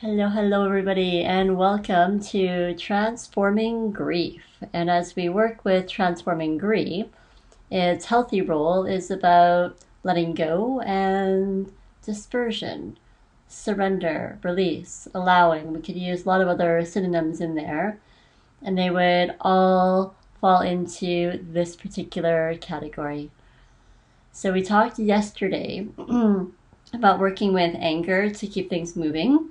Hello, everybody, and welcome to Transforming Grief. And as we work with transforming grief, its healthy role is about letting go and dispersion, surrender, release, allowing. We could use a lot of other synonyms in there, and they would all fall into this particular category. So we talked yesterday about working with anger to keep things moving.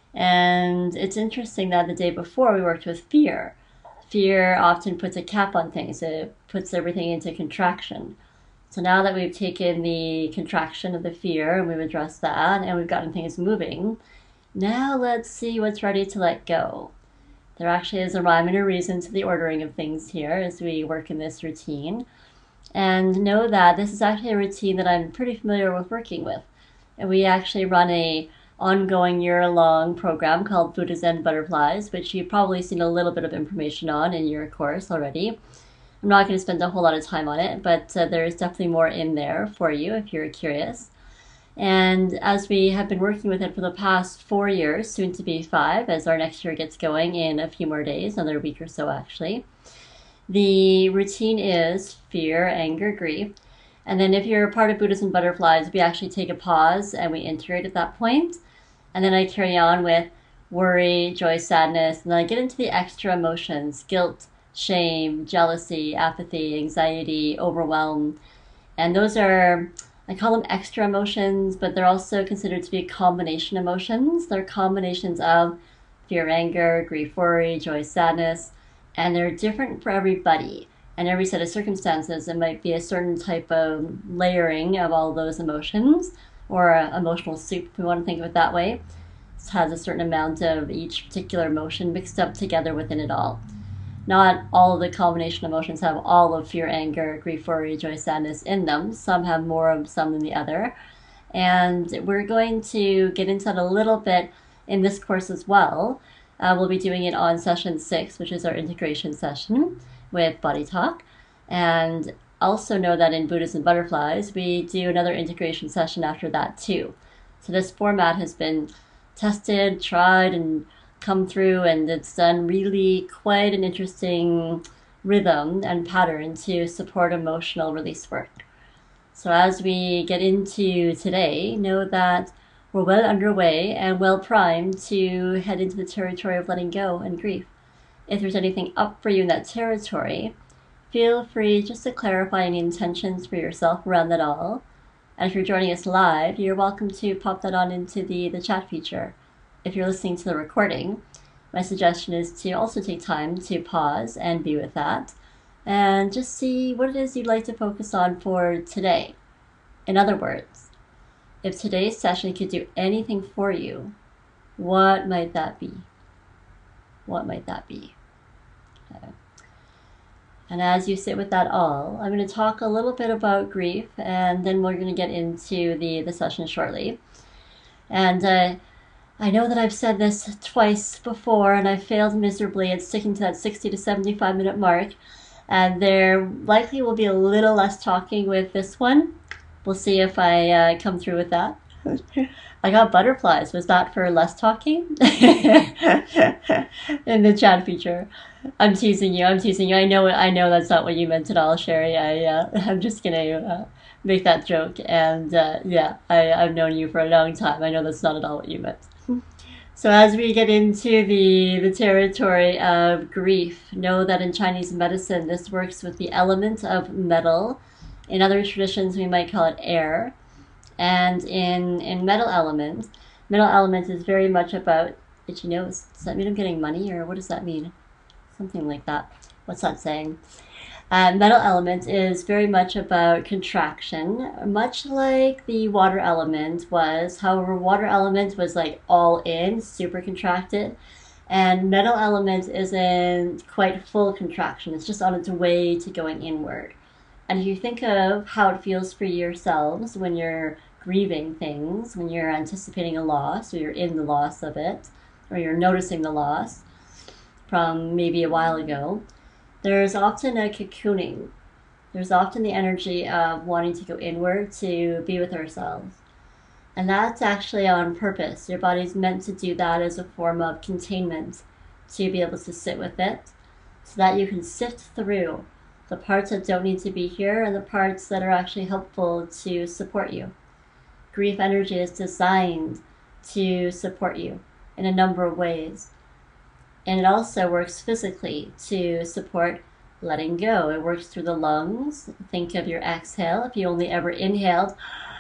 And it's interesting that the day before we worked with fear. Fear often puts a cap on things. It puts everything into contraction. So now that we've taken the contraction of the fear and we've addressed that and we've gotten things moving, now let's see what's ready to let go. There actually is a rhyme and a reason to the ordering of things here as we work in this routine. And know that this is actually a routine that I'm pretty familiar with working with. And we actually run a ongoing year-long program called Buddha Zen Butterflies, which you've probably seen a little bit of information on in your course already. I'm not going to spend a whole lot of time on it, but there is definitely more in there for you if you're curious. And as we have been working with it for the past 4 years, soon to be 5, as our next year gets going in a few more days, another week or so actually, the routine is fear, anger, grief. And then if you're a part of Buddha Zen Butterflies, we actually take a pause and we integrate at that point. And then I carry on with worry, joy, sadness, and then I get into the extra emotions: guilt, shame, jealousy, apathy, anxiety, overwhelm. And those are, I call them extra emotions, but they're also considered to be combination emotions. They're combinations of fear, anger, grief, worry, joy, sadness, and they're different for everybody. And every set of circumstances, it might be a certain type of layering of all those emotions, or emotional soup, if we want to think of it that way. It has a certain amount of each particular emotion mixed up together within it all. Not all of the combination emotions have all of fear, anger, grief, worry, joy, sadness in them. Some have more of some than the other. And we're going to get into that a little bit in this course as well. We'll be doing it on session 6, which is our integration session with Body Talk. And also know that in Buddha Zen Butterflies, we do another integration session after that too. So this format has been tested, tried, and come through, and it's done really quite an interesting rhythm and pattern to support emotional release work. So as we get into today, know that we're well underway and well primed to head into the territory of letting go and grief. If there's anything up for you in that territory, feel free just to clarify any intentions for yourself around that all. And if you're joining us live, you're welcome to pop that on into the chat feature. If you're listening to the recording, my suggestion is to also take time to pause and be with that and just see what it is you'd like to focus on for today. In other words, if today's session could do anything for you, what might that be? What might that be? Okay. And as you sit with that all, I'm going to talk a little bit about grief, and then we're going to get into the session shortly. And I know that I've said this twice before, and I failed miserably at sticking to that 60 to 75 minute mark. And there likely will be a little less talking with this one. We'll see if I come through with that. I got butterflies. Was that for less talking? In the chat feature. I'm teasing you. I know that's not what you meant at all, Sherry. I'm just gonna make that joke. And I've known you for a long time. I know that's not at all what you meant. So as we get into the territory of grief, know that in Chinese medicine, this works with the element of metal. In other traditions, we might call it air. And in metal element is very much about itchy nose. Does that mean I'm getting money, or what does that mean? Something like that. What's that saying? Metal element is very much about contraction, much like the water element was. However, water element was like all in, super contracted. And metal element isn't quite full contraction. It's just on its way to going inward. And if you think of how it feels for yourselves when you're grieving things, when you're anticipating a loss, or you're in the loss of it, or you're noticing the loss from maybe a while ago, there's often a cocooning. There's often the energy of wanting to go inward to be with ourselves. And that's actually on purpose. Your body's meant to do that as a form of containment, to be able to sit with it, so that you can sift through the parts that don't need to be here and the parts that are actually helpful to support you. Grief energy is designed to support you in a number of ways. And it also works physically to support letting go. It works through the lungs. Think of your exhale. If you only ever inhaled,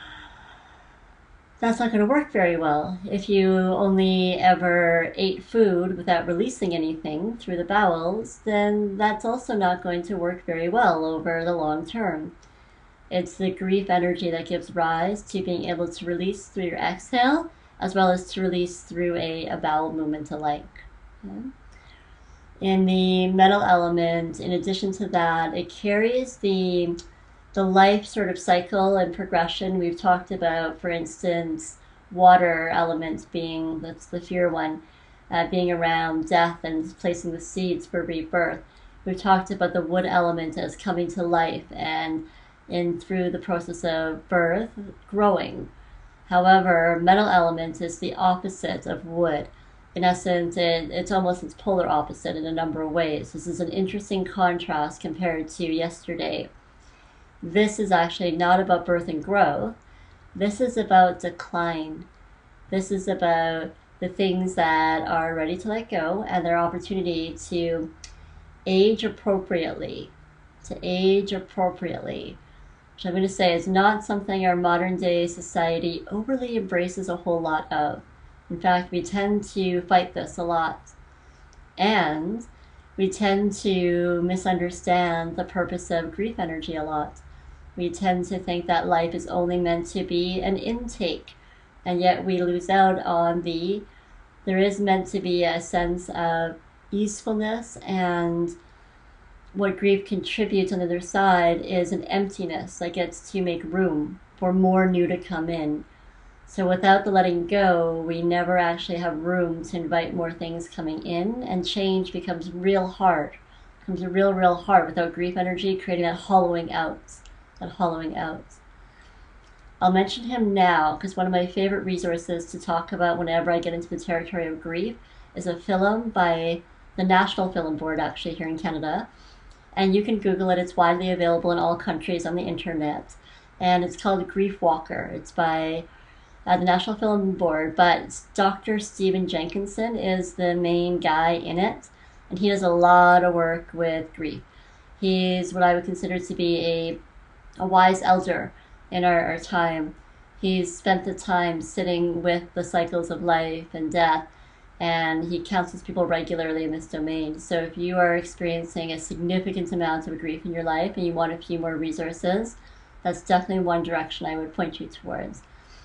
that's not going to work very well. If you only ever ate food without releasing anything through the bowels, then that's also not going to work very well over the long term. It's the grief energy that gives rise to being able to release through your exhale, as well as to release through a bowel movement alike. Okay? In the metal element, in addition to that, it carries the life sort of cycle and progression we've talked about. For instance, water element being, that's the fear one, being around death and placing the seeds for rebirth. We've talked about the wood element as coming to life and through the process of birth, growing. However, metal element is the opposite of wood. In essence, it's almost its polar opposite in a number of ways. This is an interesting contrast compared to yesterday. This is actually not about birth and growth. This is about decline. This is about the things that are ready to let go and their opportunity to age appropriately. To age appropriately. Which I'm going to say is not something our modern day society overly embraces a whole lot of. In fact, we tend to fight this a lot. And we tend to misunderstand the purpose of grief energy a lot. We tend to think that life is only meant to be an intake, and yet we lose out on there is meant to be a sense of easefulness, and what grief contributes on the other side is an emptiness that gets to make room for more new to come in. So without the letting go, we never actually have room to invite more things coming in, and change becomes real hard. It becomes real hard without grief energy creating that hollowing out. I'll mention him now because one of my favorite resources to talk about whenever I get into the territory of grief is a film by the National Film Board, actually, here in Canada. And you can Google it. It's widely available in all countries on the internet. And it's called Grief Walker. It's by the National Film Board, but Dr. Stephen Jenkinson is the main guy in it. And he does a lot of work with grief. He's what I would consider to be a wise elder in our time. He's spent the time sitting with the cycles of life and death, and he counsels people regularly in this domain. So if you are experiencing a significant amount of grief in your life and you want a few more resources, that's definitely one direction I would point you towards.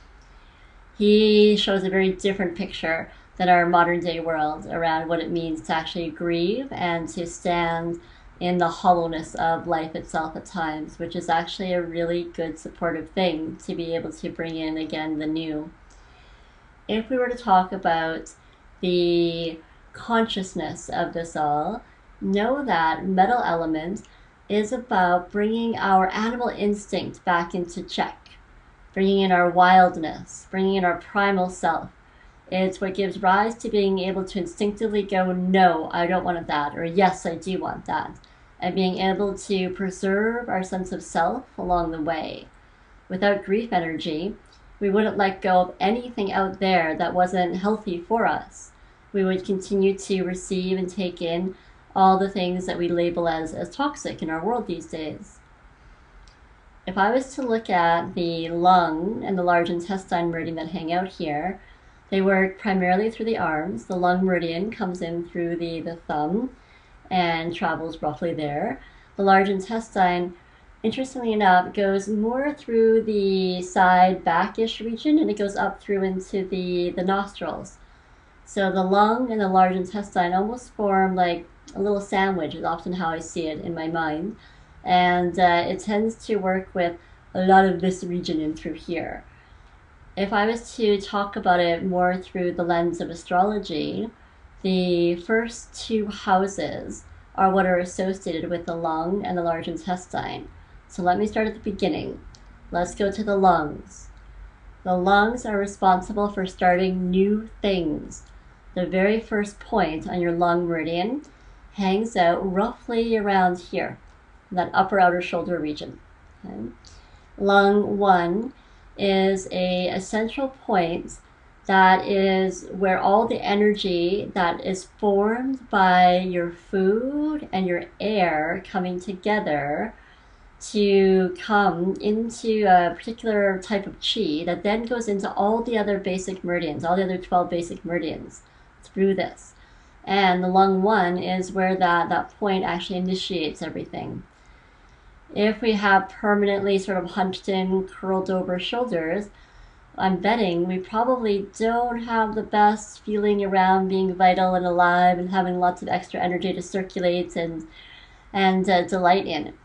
He shows a very different picture than our modern day world around what it means to actually grieve and to stand in the hollowness of life itself at times, which is actually a really good supportive thing to be able to bring in again the new. If we were to talk about the consciousness of this all, know that metal element is about bringing our animal instinct back into check, bringing in our wildness, bringing in our primal self. It's what gives rise to being able to instinctively go, no, I don't want that, or yes, I do want that, and being able to preserve our sense of self along the way. Without grief energy, we wouldn't let go of anything out there that wasn't healthy for us. We would continue to receive and take in all the things that we label as toxic in our world these days. If I was to look at the lung and the large intestine meridian that hang out here, they work primarily through the arms. The lung meridian comes in through the thumb and travels roughly there. The large intestine, interestingly enough, goes more through the side back-ish region, and it goes up through into the nostrils. So the lung and the large intestine almost form like a little sandwich, is often how I see it in my mind. And it tends to work with a lot of this region in through here. If I was to talk about it more through the lens of astrology, the first two houses are what are associated with the lung and the large intestine. So let me start at the beginning. Let's go to the lungs. The lungs are responsible for starting new things. The very first point on your lung meridian hangs out roughly around here, in that upper outer shoulder region. Okay? Lung 1 is a central point that is where all the energy that is formed by your food and your air coming together to come into a particular type of chi that then goes into all the other basic meridians, all the other 12 basic meridians through this. And the lung 1 is where that point actually initiates everything. If we have permanently sort of hunched in, curled over shoulders, I'm betting we probably don't have the best feeling around being vital and alive and having lots of extra energy to circulate and delight in.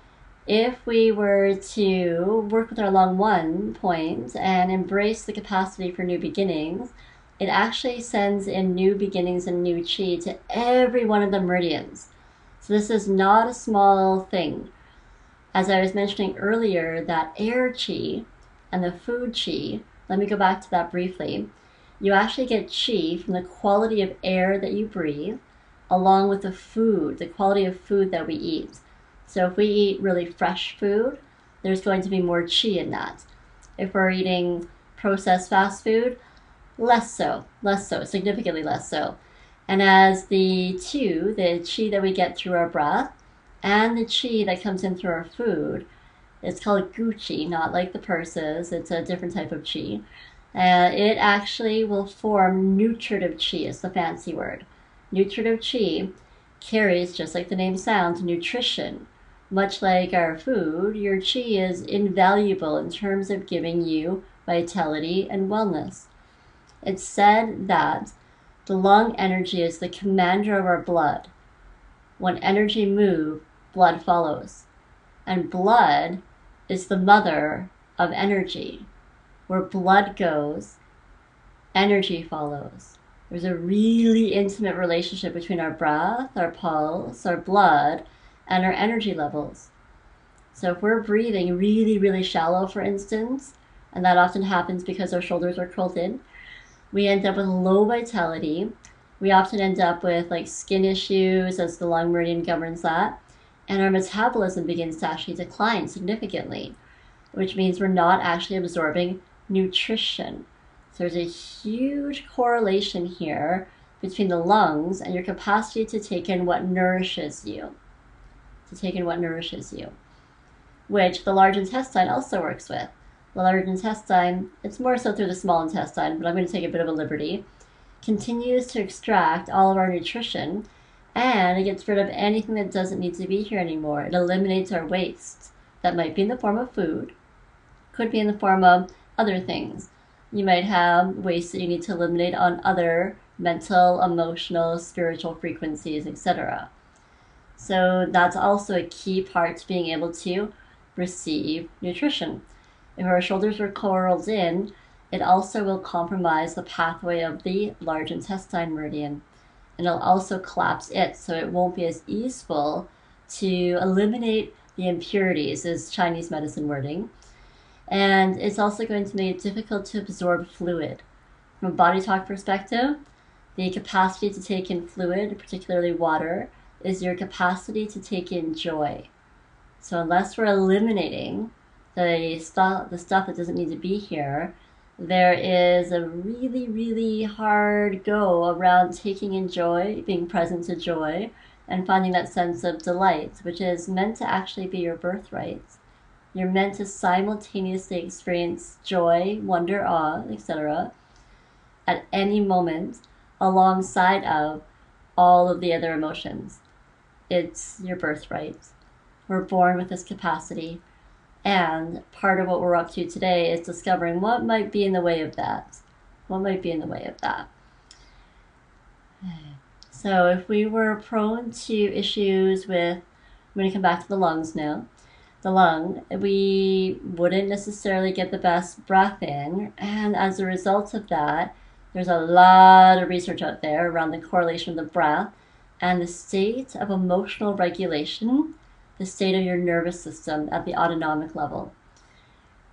If we were to work with our lung 1 point and embrace the capacity for new beginnings, it actually sends in new beginnings and new chi to every one of the meridians. So this is not a small thing. As I was mentioning earlier, that air chi and the food chi, let me go back to that briefly. You actually get chi from the quality of air that you breathe, along with the food, the quality of food that we eat. So if we eat really fresh food, there's going to be more chi in that. If we're eating processed fast food, less so, significantly less so. And as the chi that we get through our breath, and the chi that comes in through our food, it's called gu chi, not like the purses, it's a different type of chi. It actually will form nutritive chi, is the fancy word. Nutritive chi carries, just like the name sounds, nutrition. Much like our food, your chi is invaluable in terms of giving you vitality and wellness. It's said that the lung energy is the commander of our blood. When energy moves, blood follows. And blood is the mother of energy. Where blood goes, energy follows. There's a really intimate relationship between our breath, our pulse, our blood, and our energy levels. So if we're breathing really, really shallow, for instance, and that often happens because our shoulders are curled in, we end up with low vitality. We often end up with like skin issues, as the lung meridian governs that, and our metabolism begins to actually decline significantly, which means we're not actually absorbing nutrition. So there's a huge correlation here between the lungs and your capacity to take in what nourishes you. Which the large intestine also works with. The large intestine, it's more so through the small intestine, but I'm going to take a bit of a liberty, continues to extract all of our nutrition, and it gets rid of anything that doesn't need to be here anymore. It eliminates our waste. That might be in the form of food, could be in the form of other things. You might have waste that you need to eliminate on other mental, emotional, spiritual frequencies, etc. So that's also a key part to being able to receive nutrition. If our shoulders are curled in, it also will compromise the pathway of the large intestine meridian. And it'll also collapse it, so it won't be as easeful to eliminate the impurities, is Chinese medicine wording. And it's also going to make it difficult to absorb fluid. From a body talk perspective, the capacity to take in fluid, particularly water, is your capacity to take in joy. So unless we're eliminating the stuff that doesn't need to be here, there is a really, really hard go around taking in joy, being present to joy, and finding that sense of delight, which is meant to actually be your birthright. You're meant to simultaneously experience joy, wonder, awe, etc. at any moment alongside of all of the other emotions. It's your birthright. We're born with this capacity. And part of what we're up to today is discovering what might be in the way of that. So if we were prone to issues with, I'm going to come back to the lungs now. The lung, we wouldn't necessarily get the best breath in. And as a result of that, there's a lot of research out there around the correlation of the breath and the state of emotional regulation, the state of your nervous system at the autonomic level.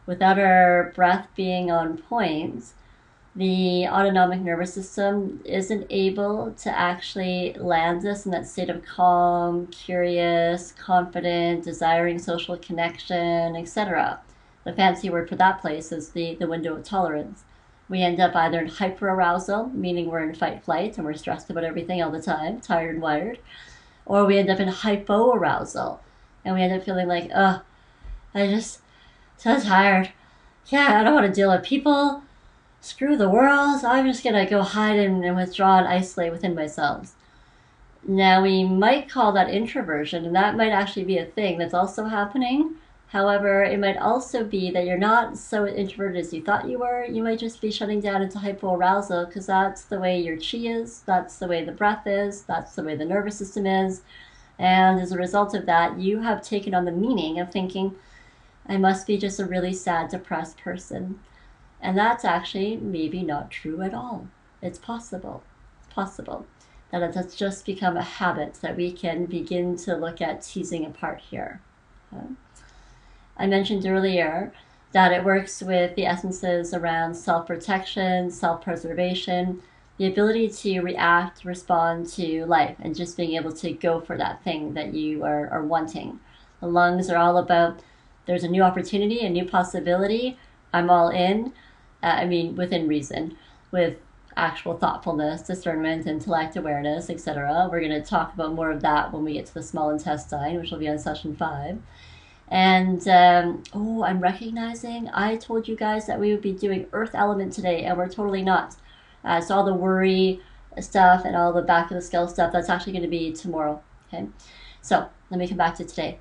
Without our breath being on point, the autonomic nervous system isn't able to actually land us in that state of calm, curious, confident, desiring social connection, etc. The fancy word for that place is the window of tolerance. We end up either in hyperarousal, meaning we're in fight flight and we're stressed about everything all the time, tired and wired, or we end up in hypoarousal and we end up feeling like, oh, I just so tired. Yeah, I don't want to deal with people. Screw the world. I'm just gonna go hide and withdraw and isolate within myself. Now we might call that introversion, and that might actually be a thing that's also happening. However, it might also be that you're not so introverted as you thought you were. You might just be shutting down into hypoarousal because that's the way your chi is, that's the way the breath is, that's the way the nervous system is. And as a result of that, you have taken on the meaning of thinking, I must be just a really sad, depressed person. And that's actually maybe not true at all. It's possible. It's possible that it has just become a habit that we can begin to look at teasing apart here. Okay? I mentioned earlier that it works with the essences around self-protection, self-preservation, the ability to react, respond to life, and just being able to go for that thing that you are wanting. The lungs are all about, there's a new opportunity, a new possibility, I'm all in. Within reason, with actual thoughtfulness, discernment, intellect, awareness, etc. We're going to talk about more of that when we get to the small intestine, which will be on session 5. And, I'm recognizing I told you guys that we would be doing earth element today, and we're totally not. So all the worry stuff and all the back of the skull stuff, that's actually going to be tomorrow. Okay, so let me come back to today.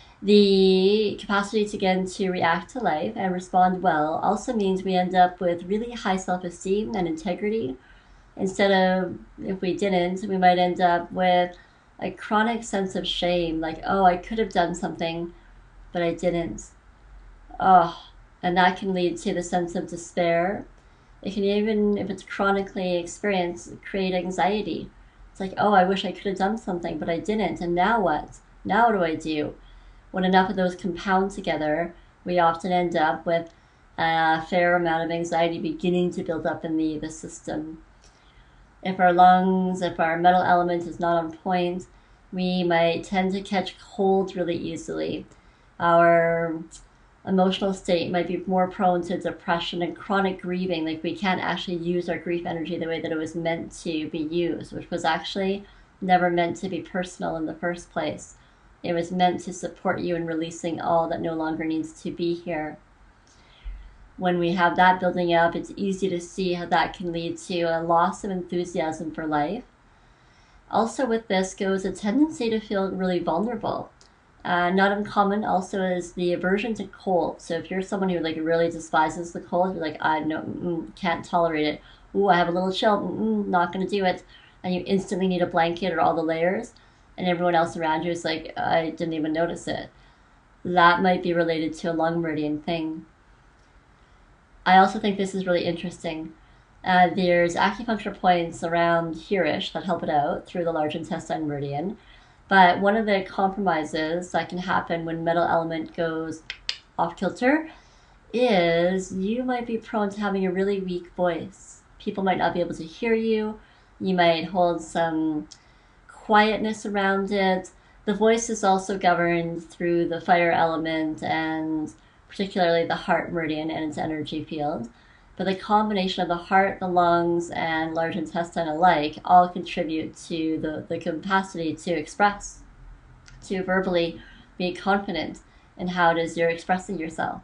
The capacity to again to react to life and respond well also means we end up with really high self-esteem and integrity. Instead of, if we didn't, we might end up with a chronic sense of shame, like, oh, I could have done something, but I didn't. Oh, and that can lead to the sense of despair. It can even, if it's chronically experienced, create anxiety. It's like, oh, I wish I could have done something, but I didn't, and now what? Now what do I do? When enough of those compound together, we often end up with a fair amount of anxiety beginning to build up in the system. If our lungs, if our metal element is not on point, we might tend to catch colds really easily. Our emotional state might be more prone to depression and chronic grieving, like we can't actually use our grief energy the way that it was meant to be used, which was actually never meant to be personal in the first place. It was meant to support you in releasing all that no longer needs to be here. When we have that building up, it's easy to see how that can lead to a loss of enthusiasm for life. Also with this goes a tendency to feel really vulnerable. Not uncommon also is the aversion to cold. So if you're someone who really despises the cold, you're like, I can't tolerate it. Ooh, I have a little chill, not going to do it. And you instantly need a blanket or all the layers. And everyone else around you is like, I didn't even notice it. That might be related to a lung meridian thing. I also think this is really interesting. There's acupuncture points around here-ish that help it out through the large intestine meridian. But one of the compromises that can happen when metal element goes off kilter is you might be prone to having a really weak voice. People might not be able to hear you. You might hold some quietness around it. The voice is also governed through the fire element and particularly the heart meridian and its energy field. But the combination of the heart, the lungs, and large intestine alike all contribute to the capacity to express, to verbally be confident in how it is you're expressing yourself.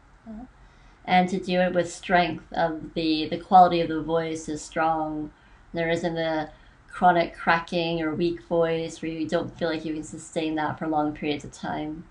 And to do it with strength of the quality of the voice is strong. There isn't a chronic cracking or weak voice where you don't feel like you can sustain that for long periods of time.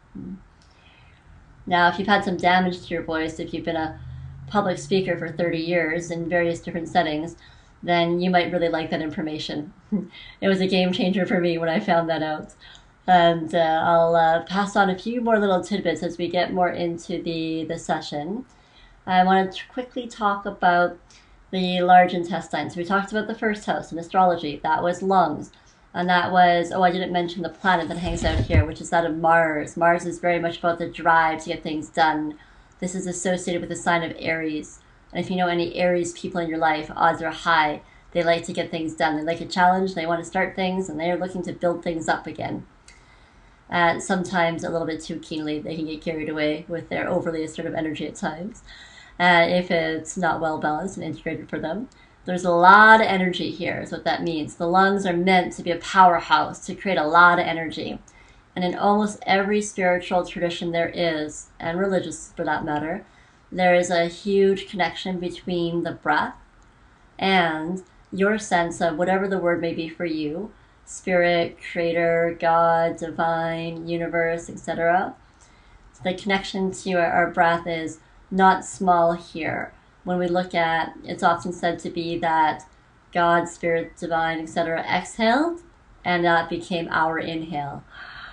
Now, if you've had some damage to your voice, if you've been a public speaker for 30 years in various different settings, then you might really like that information. It was a game changer for me when I found that out. And I'll pass on a few more little tidbits as we get more into the session. I want to quickly talk about the large intestine. So we talked about the first house in astrology. That was lungs. And that was, I didn't mention the planet that hangs out here, which is that of Mars. Mars is very much about the drive to get things done, This is associated with the sign of Aries. And if you know any Aries people in your life, odds are high. They like to get things done. They like a challenge. They want to start things, and they're looking to build things up again. And sometimes a little bit too keenly, they can get carried away with their overly assertive energy at times. If it's not well balanced and integrated for them. There's a lot of energy here, is what that means. The lungs are meant to be a powerhouse, to create a lot of energy. And in almost every spiritual tradition there is, and religious for that matter, there is a huge connection between the breath and your sense of whatever the word may be for you, spirit, creator, God, divine, universe, etc. So the connection to our breath is not small here. When we look at, it's often said to be that God, spirit, divine, etc. exhaled, and that became our inhale.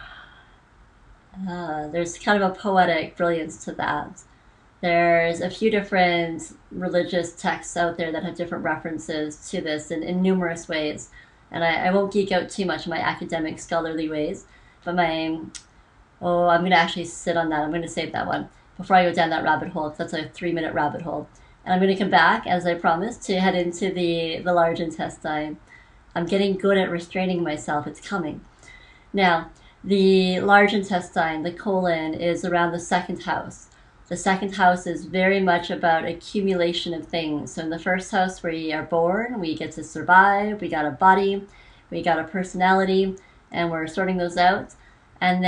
There's kind of a poetic brilliance to that. There's a few different religious texts out there that have different references to this in numerous ways. And I won't geek out too much in my academic scholarly ways, but I'm going to actually sit on that. I'm going to save that one before I go down that rabbit hole, because that's a 3-minute rabbit hole. And I'm going to come back, as I promised, to head into the large intestine. I'm getting good at restraining myself. It's coming. Now, the large intestine, the colon, is around the second house. The second house is very much about accumulation of things. So in the first house, we are born, we get to survive, we got a body, we got a personality, and we're sorting those out. And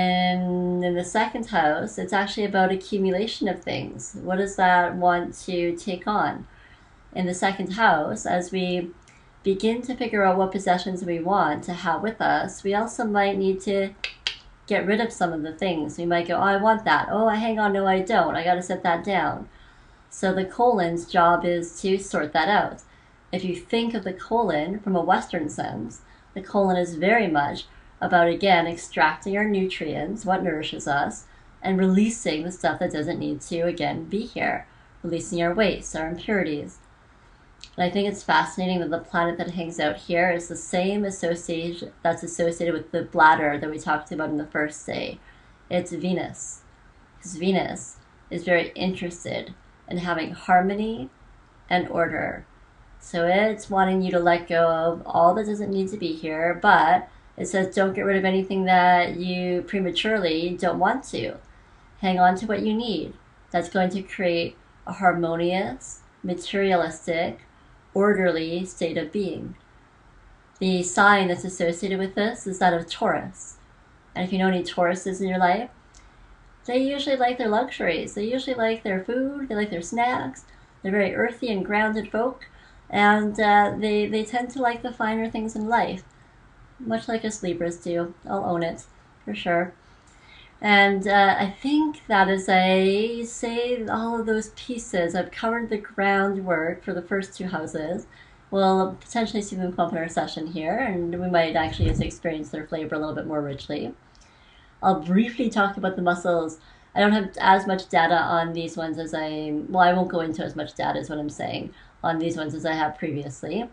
then in the second house, it's actually about accumulation of things. What does that want to take on? In the second house, as we begin to figure out what possessions we want to have with us, we also might need to get rid of some of the things. We might go, oh, I want that. Oh, hang on, no, I don't. I got to set that down. So the colon's job is to sort that out. If you think of the colon from a Western sense, the colon is very much about, again, extracting our nutrients, what nourishes us, and releasing the stuff that doesn't need to, again, be here. Releasing our waste, our impurities. And I think it's fascinating that the planet that hangs out here is the same association that's associated with the bladder that we talked about in the first day. It's Venus. Because Venus is very interested in having harmony and order. So it's wanting you to let go of all that doesn't need to be here, but it says don't get rid of anything that you prematurely don't want to. Hang on to what you need. That's going to create a harmonious, materialistic, orderly state of being. The sign that's associated with this is that of Taurus. And if you know any Tauruses in your life, they usually like their luxuries. They usually like their food. They like their snacks. They're very earthy and grounded folk. And they tend to like the finer things in life. Much like us Libras do. I'll own it, for sure. And I think that as I say all of those pieces, I've covered the groundwork for the first two houses. We'll potentially see them come up in our session here, and we might actually just experience their flavor a little bit more richly. I'll briefly talk about the muscles. I don't have as much data on these ones as I won't go into as much data as what I'm saying on these ones as I have previously.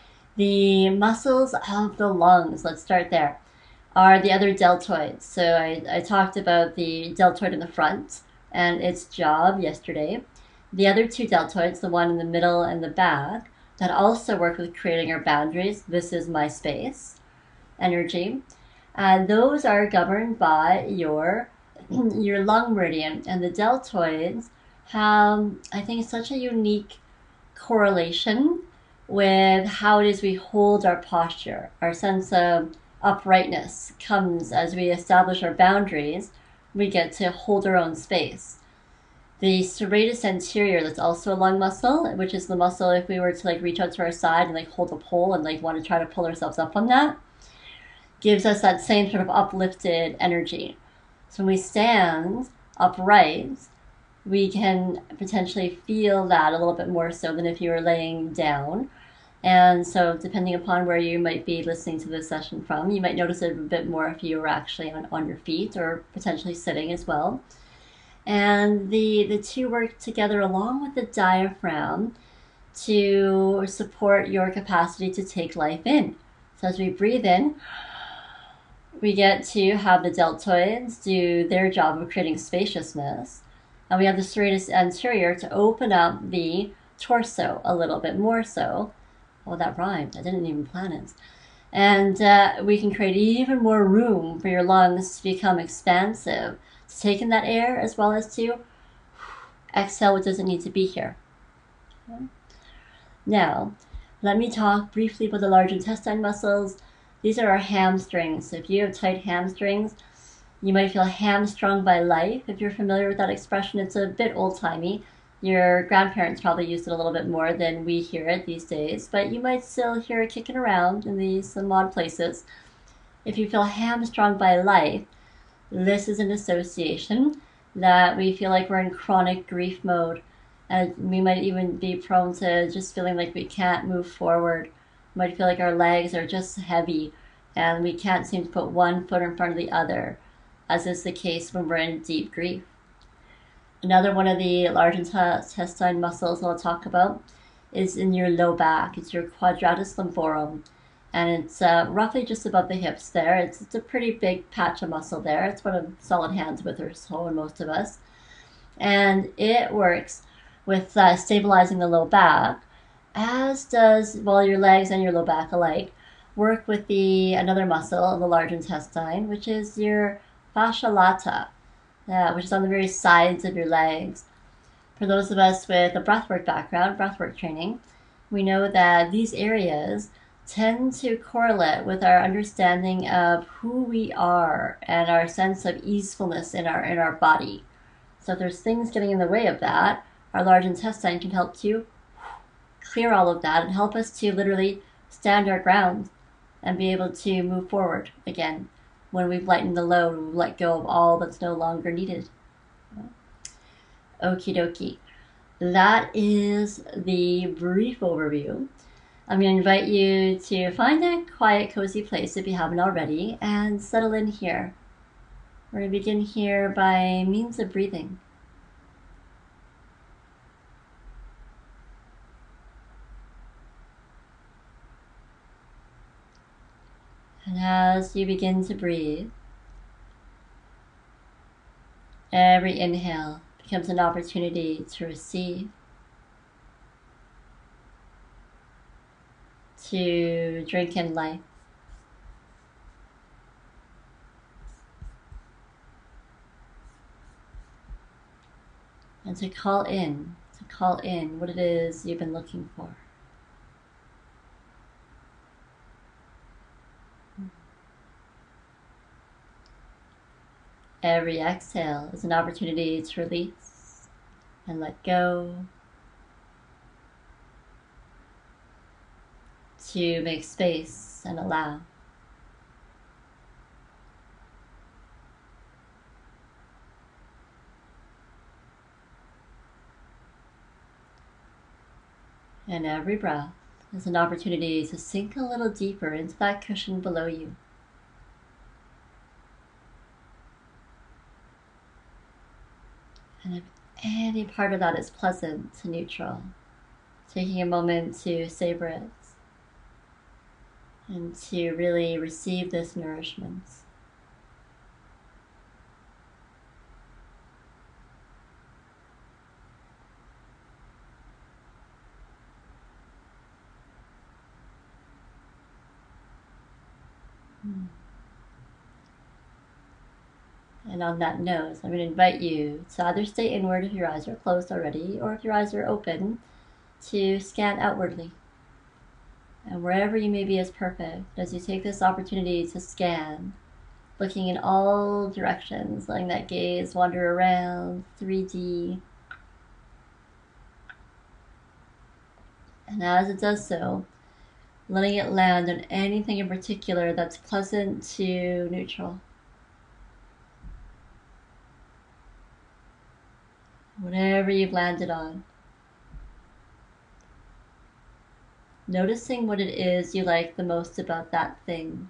The muscles of the lungs, let's start there, are the other deltoids. So I talked about the deltoid in the front and its job yesterday. The other two deltoids, the one in the middle and the back, that also work with creating our boundaries. This is my space energy. Those are governed by your lung meridian. And the deltoids have, I think, such a unique correlation with how it is we hold our posture. Our sense of uprightness comes as we establish our boundaries. We get to hold our own space. The serratus anterior, that's also a lung muscle, which is the muscle if we were to reach out to our side and hold a pole and want to try to pull ourselves up on that, gives us that same sort of uplifted energy. So when we stand upright, we can potentially feel that a little bit more so than if you were laying down. And so depending upon where you might be listening to this session from, you might notice it a bit more if you were actually on your feet or potentially sitting as well. And the two work together along with the diaphragm to support your capacity to take life in. So as we breathe in, we get to have the deltoids do their job of creating spaciousness. And we have the serratus anterior to open up the torso a little bit more so. Oh, that rhymed. I didn't even plan it. And we can create even more room for your lungs to become expansive, to take in that air as well as to exhale what doesn't need to be here. Okay. Now, let me talk briefly about the large intestine muscles. These are our hamstrings. So if you have tight hamstrings, you might feel hamstrung by life. If you're familiar with that expression, it's a bit old-timey. Your grandparents probably used it a little bit more than we hear it these days, but you might still hear it kicking around in some odd places. If you feel hamstrung by life, this is an association that we feel like we're in chronic grief mode, and we might even be prone to just feeling like we can't move forward. We might feel like our legs are just heavy and we can't seem to put one foot in front of the other, as is the case when we're in deep grief. Another one of the large intestine muscles I'll talk about is in your low back. It's your quadratus lumborum, and it's roughly just above the hips there. It's a pretty big patch of muscle there. It's one of solid hands width or so in most of us. And it works with stabilizing the low back, as does, well, your legs and your low back alike work with another muscle of the large intestine, which is your fascia lata, which is on the very sides of your legs. For those of us with a breathwork background, breathwork training, we know that these areas tend to correlate with our understanding of who we are and our sense of easefulness in our body. So if there's things getting in the way of that, our large intestine can help to clear all of that and help us to literally stand our ground and be able to move forward again when we've lightened the load, we've let go of all that's no longer needed. Okie dokie. That is the brief overview. I'm going to invite you to find a quiet, cozy place if you haven't already and settle in here. We're going to begin here by means of breathing. And as you begin to breathe, every inhale becomes an opportunity to receive, to drink in life. And to call in what it is you've been looking for. Every exhale is an opportunity to release and let go, to make space and allow. And every breath is an opportunity to sink a little deeper into that cushion below you. And if any part of that is pleasant to neutral, taking a moment to savor it and to really receive this nourishment. And on that note, I'm going to invite you to either stay inward if your eyes are closed already, or if your eyes are open, to scan outwardly. And wherever you may be is perfect as you take this opportunity to scan, looking in all directions, letting that gaze wander around 3D. And as it does so, letting it land on anything in particular that's pleasant to neutral. Whatever you've landed on. Noticing what it is you like the most about that thing.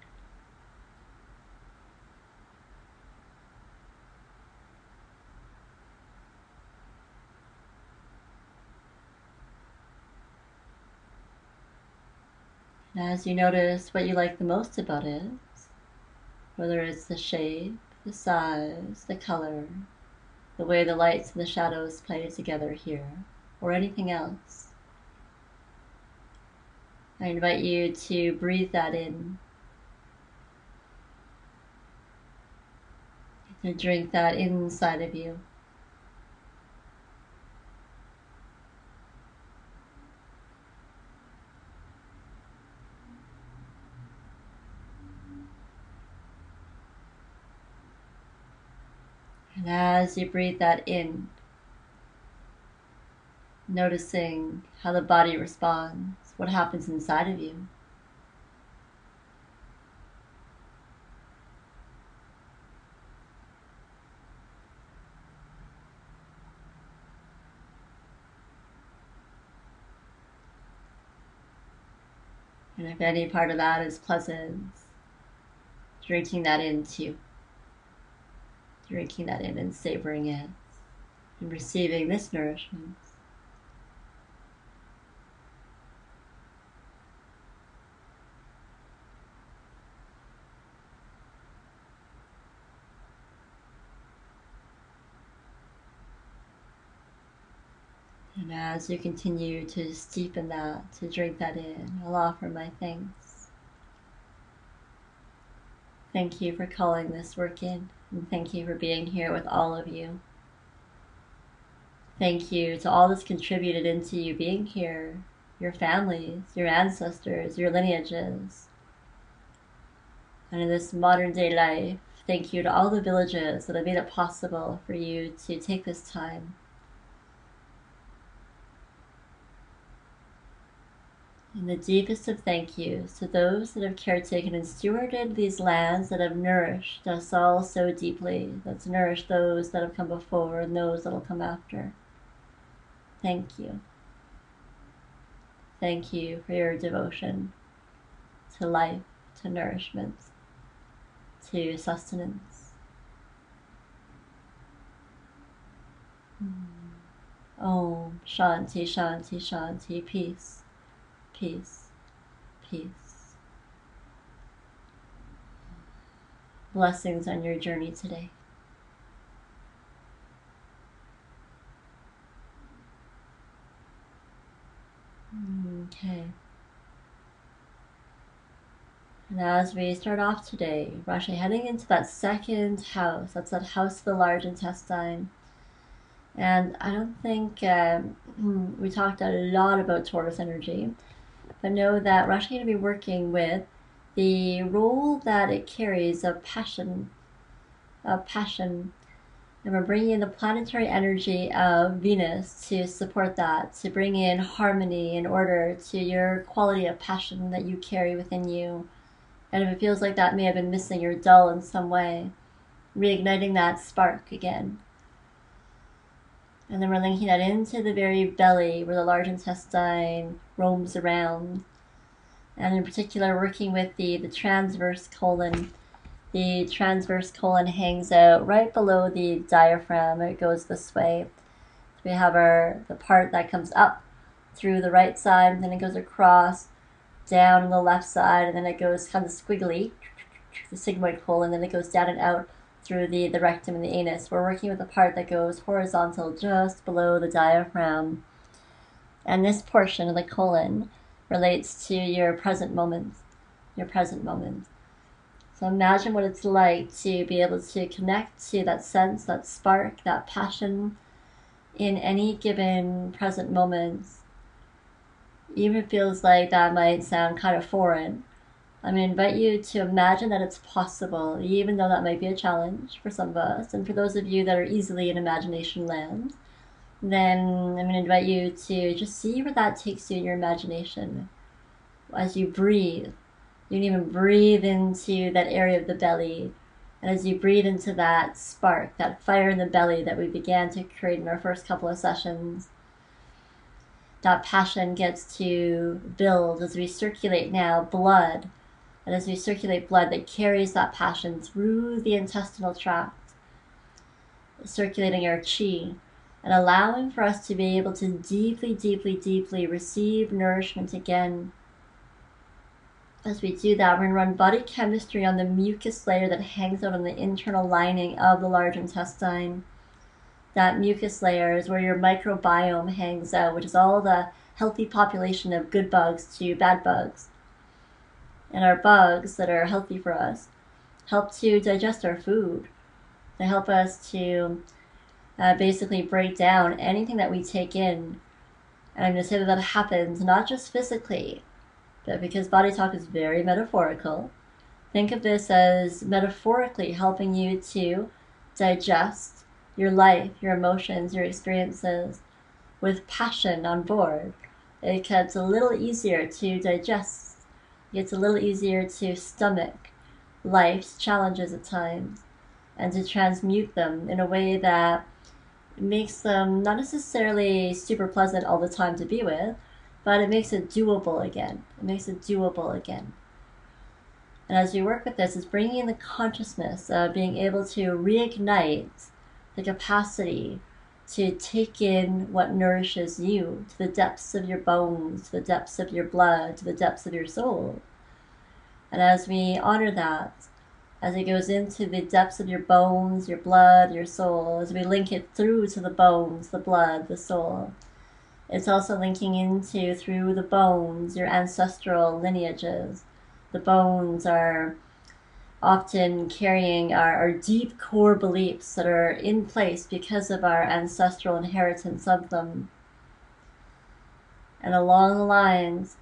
And as you notice what you like the most about it, whether it's the shape, the size, the color, the way the lights and the shadows play together here, or anything else. I invite you to breathe that in, to drink that inside of you. And as you breathe that in, noticing how the body responds, what happens inside of you. And if any part of that is pleasant, drinking that in too. Drinking that in and savoring it and receiving this nourishment. And as you continue to steep in that, to drink that in, I'll offer my thanks. Thank you for calling this work in, and thank you for being here with all of you. Thank you to all that's contributed into you being here, your families, your ancestors, your lineages. And in this modern day life, thank you to all the villages that have made it possible for you to take this time. And the deepest of thank yous to those that have caretaken and stewarded these lands that have nourished us all so deeply, that's nourished those that have come before and those that will come after. Thank you. Thank you for your devotion to life, to nourishment, to sustenance. Om Shanti, Shanti, Shanti, peace. Peace, peace. Blessings on your journey today. Okay. And as we start off today, we're actually heading into that second house. That's that house of the large intestine. And I don't think we talked a lot about Taurus energy, but know that we're actually going to be working with the role that it carries of passion, and we're bringing in the planetary energy of Venus to support that, to bring in harmony and order to your quality of passion that you carry within you. And if it feels like that may have been missing or dull in some way, reigniting that spark again. And then we're linking that into the very belly where the large intestine roams around. And in particular, working with the transverse colon. The transverse colon hangs out right below the diaphragm. It goes this way. So we have the part that comes up through the right side, and then it goes across, down on the left side, and then it goes kind of squiggly, the sigmoid colon, and then it goes down and out through the rectum and the anus. We're working with the part that goes horizontal just below the diaphragm. And this portion of the colon relates to your present moment. So imagine what it's like to be able to connect to that sense, that spark, that passion in any given present moment. Even if it feels like that might sound kind of foreign, I'm going to invite you to imagine that it's possible, even though that might be a challenge for some of us. And for those of you that are easily in imagination land, then I'm going to invite you to just see where that takes you in your imagination. As you breathe, you can even breathe into that area of the belly. And as you breathe into that spark, that fire in the belly that we began to create in our first couple of sessions, that passion gets to build as we circulate now blood. And as we circulate blood that carries that passion through the intestinal tract, circulating our chi, and allowing for us to be able to deeply, deeply, deeply receive nourishment again. As we do that, we're going to run body chemistry on the mucus layer that hangs out on the internal lining of the large intestine. That mucus layer is where your microbiome hangs out, which is all the healthy population of good bugs to bad bugs. And our bugs that are healthy for us help to digest our food. They help us to basically break down anything that we take in. And I'm going to say that happens not just physically, but because Body Talk is very metaphorical. Think of this as metaphorically helping you to digest your life, your emotions, your experiences with passion on board. It gets a little easier to digest. It gets a little easier to stomach life's challenges at times and to transmute them in a way that makes them not necessarily super pleasant all the time to be with, but it makes it doable again. It makes it doable again. And as we work with this, it's bringing in the consciousness of being able to reignite the capacity to take in what nourishes you to the depths of your bones, to the depths of your blood, to the depths of your soul. And as we honor that, as it goes into the depths of your bones, your blood, your soul, as we link it through to the bones, the blood, the soul, it's also linking into, through the bones, your ancestral lineages. The bones are often carrying our deep core beliefs that are in place because of our ancestral inheritance of them. And along the lines,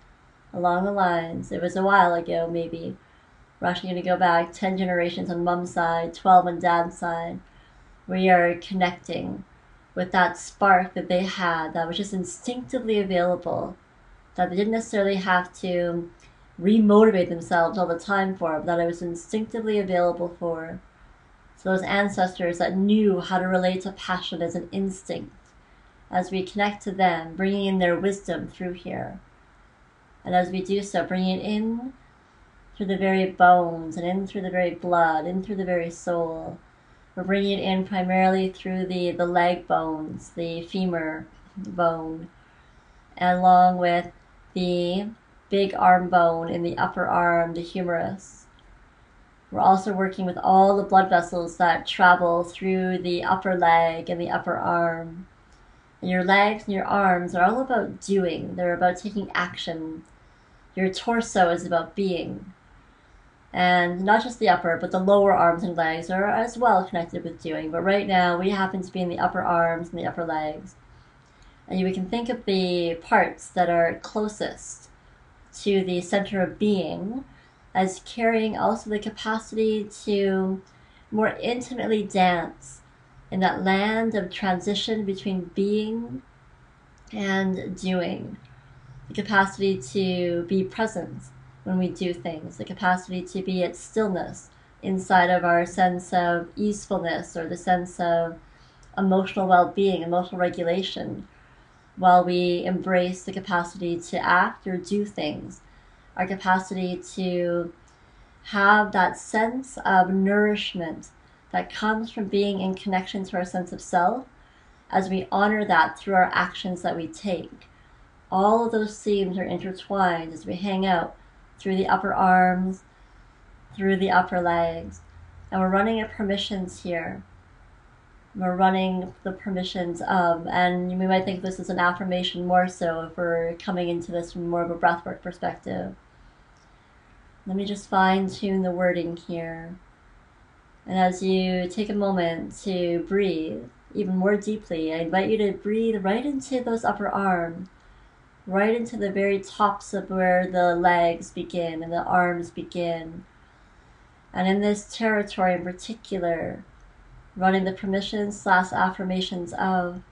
it was a while ago maybe, we're actually going to go back 10 generations on mom's side, 12 on dad's side. We are connecting with that spark that they had that was just instinctively available, that they didn't necessarily have to remotivate themselves all the time for, but that it was instinctively available for. So those ancestors that knew how to relate to passion as an instinct, as we connect to them, bringing in their wisdom through here. And as we do so, bringing it in through the very bones and in through the very blood, in through the very soul. We're bringing it in primarily through the leg bones, the femur bone, along with the big arm bone in the upper arm, the humerus. We're also working with all the blood vessels that travel through the upper leg and the upper arm. And your legs and your arms are all about doing. They're about taking action. Your torso is about being. And not just the upper, but the lower arms and legs are as well connected with doing. But right now, we happen to be in the upper arms and the upper legs. And we can think of the parts that are closest to the center of being as carrying also the capacity to more intimately dance in that land of transition between being and doing. The capacity to be present when we do things, the capacity to be at stillness inside of our sense of easefulness or the sense of emotional well-being, emotional regulation, while we embrace the capacity to act or do things, our capacity to have that sense of nourishment that comes from being in connection to our sense of self, as we honor that through our actions that we take. All of those themes are intertwined as we hang out through the upper arms, through the upper legs. And we're running a permissions here. We're running the permissions of, and we might think this is an affirmation more so if we're coming into this from more of a breathwork perspective. Let me just fine-tune the wording here. And as you take a moment to breathe even more deeply, I invite you to breathe right into those upper arms, right into the very tops of where the legs begin and the arms begin. And in this territory in particular, running the permissions / affirmations of,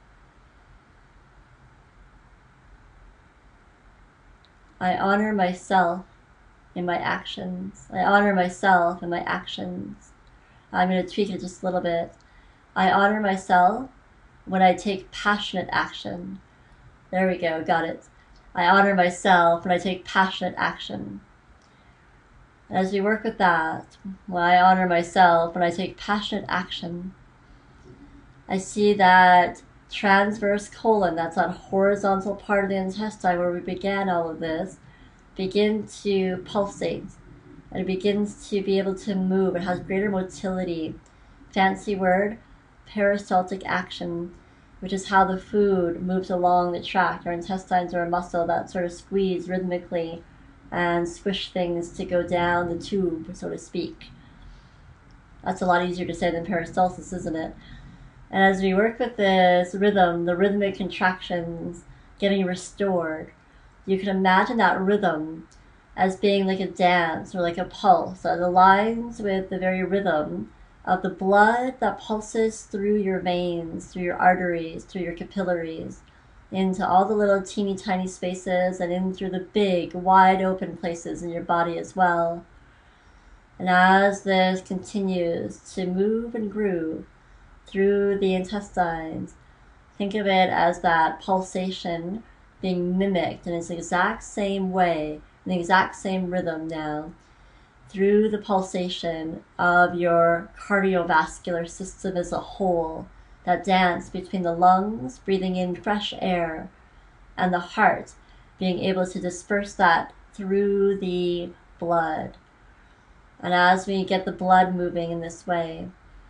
I honor myself in my actions. I honor myself in my actions. I'm going to tweak it just a little bit. I honor myself when I take passionate action. There we go, got it. I honor myself when I take passionate action. And as we work with that, when I honor myself when I take passionate action, I see that transverse colon, that's that horizontal part of the intestine where we began all of this, begin to pulsate. And it begins to be able to move. It has greater motility. Fancy word, peristaltic action, which is how the food moves along the tract. Our intestines are a muscle that sort of squeeze rhythmically and squish things to go down the tube, so to speak. That's a lot easier to say than peristalsis, isn't it? And as we work with this rhythm, the rhythmic contractions getting restored, you can imagine that rhythm as being like a dance or like a pulse that aligns with the very rhythm of the blood that pulses through your veins, through your arteries, through your capillaries, into all the little teeny tiny spaces and in through the big, wide open places in your body as well. And as this continues to move and groove through the intestines, think of it as that pulsation being mimicked in its exact same way, in the exact same rhythm now, through the pulsation of your cardiovascular system as a whole, that dance between the lungs, breathing in fresh air, and the heart, being able to disperse that through the blood. And as we get the blood moving in this way,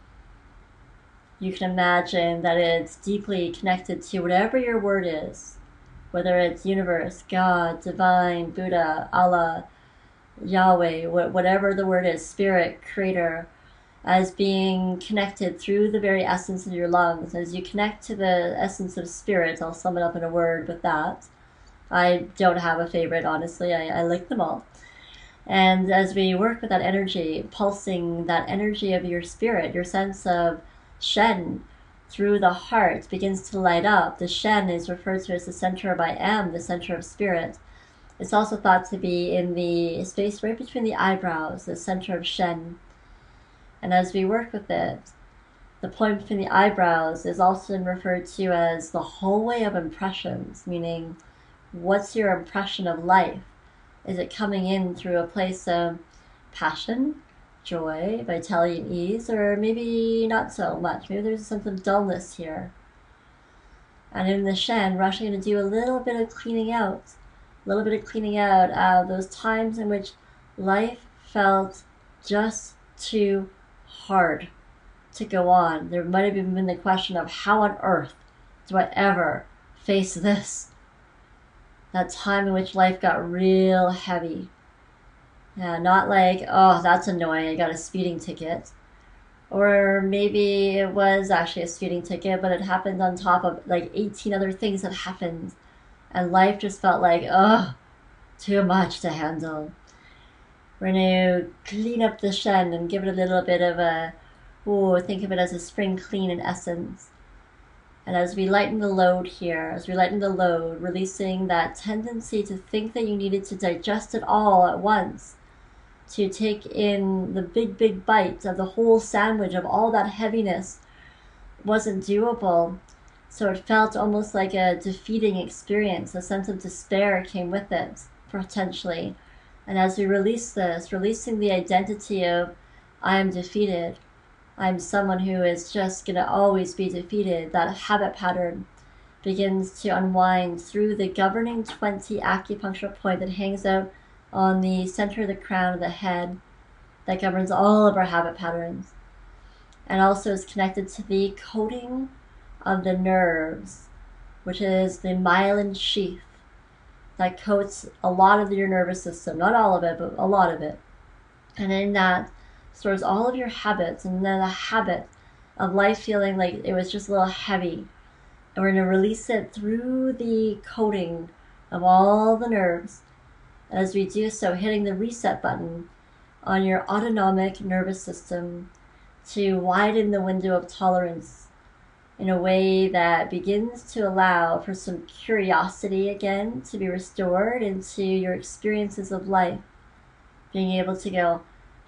you can imagine that it's deeply connected to whatever your word is, whether it's universe, God, divine, Buddha, Allah, Yahweh, whatever the word is, spirit, creator, as being connected through the very essence of your lungs. As you connect to the essence of spirit, I'll sum it up in a word with that. I don't have a favorite, honestly. I like them all. And as we work with that energy, pulsing that energy of your spirit, your sense of Shen through the heart begins to light up. The Shen is referred to as the center of I am, the center of spirit. It's also thought to be in the space right between the eyebrows, the center of Shen. And as we work with it, the point between the eyebrows is also referred to as the hallway of impressions, meaning what's your impression of life? Is it coming in through a place of passion, joy, vitality, and ease, or maybe not so much? Maybe there's a sense of dullness here. And in the Shen, we're actually going to do a little bit of cleaning out of those times in which life felt just too hard to go on. There might have even been the question of how on earth do I ever face this? That time in which life got real heavy. Yeah, not like, oh, that's annoying, I got a speeding ticket. Or maybe it was actually a speeding ticket, but it happened on top of like 18 other things that happened. And life just felt like, oh, too much to handle. We're going to clean up the Shen and give it a little bit of a, think of it as a spring clean in essence. And as we lighten the load here, releasing that tendency to think that you needed to digest it all at once, to take in the big bite of the whole sandwich of all that heaviness wasn't doable. So it felt almost like a defeating experience. A sense of despair came with it, potentially. And as we release this, releasing the identity of, I am defeated, I'm someone who is just going to always be defeated, that habit pattern begins to unwind through the governing 20 acupuncture point that hangs out on the center of the crown of the head, that governs all of our habit patterns, and also is connected to the coating of the nerves, which is the myelin sheath that coats a lot of your nervous system, not all of it, but a lot of it. And in that stores all of your habits, and then the habit of life feeling like it was just a little heavy. And we're going to release it through the coating of all the nerves. And as we do so, hitting the reset button on your autonomic nervous system to widen the window of tolerance in a way that begins to allow for some curiosity again to be restored into your experiences of life. Being able to go,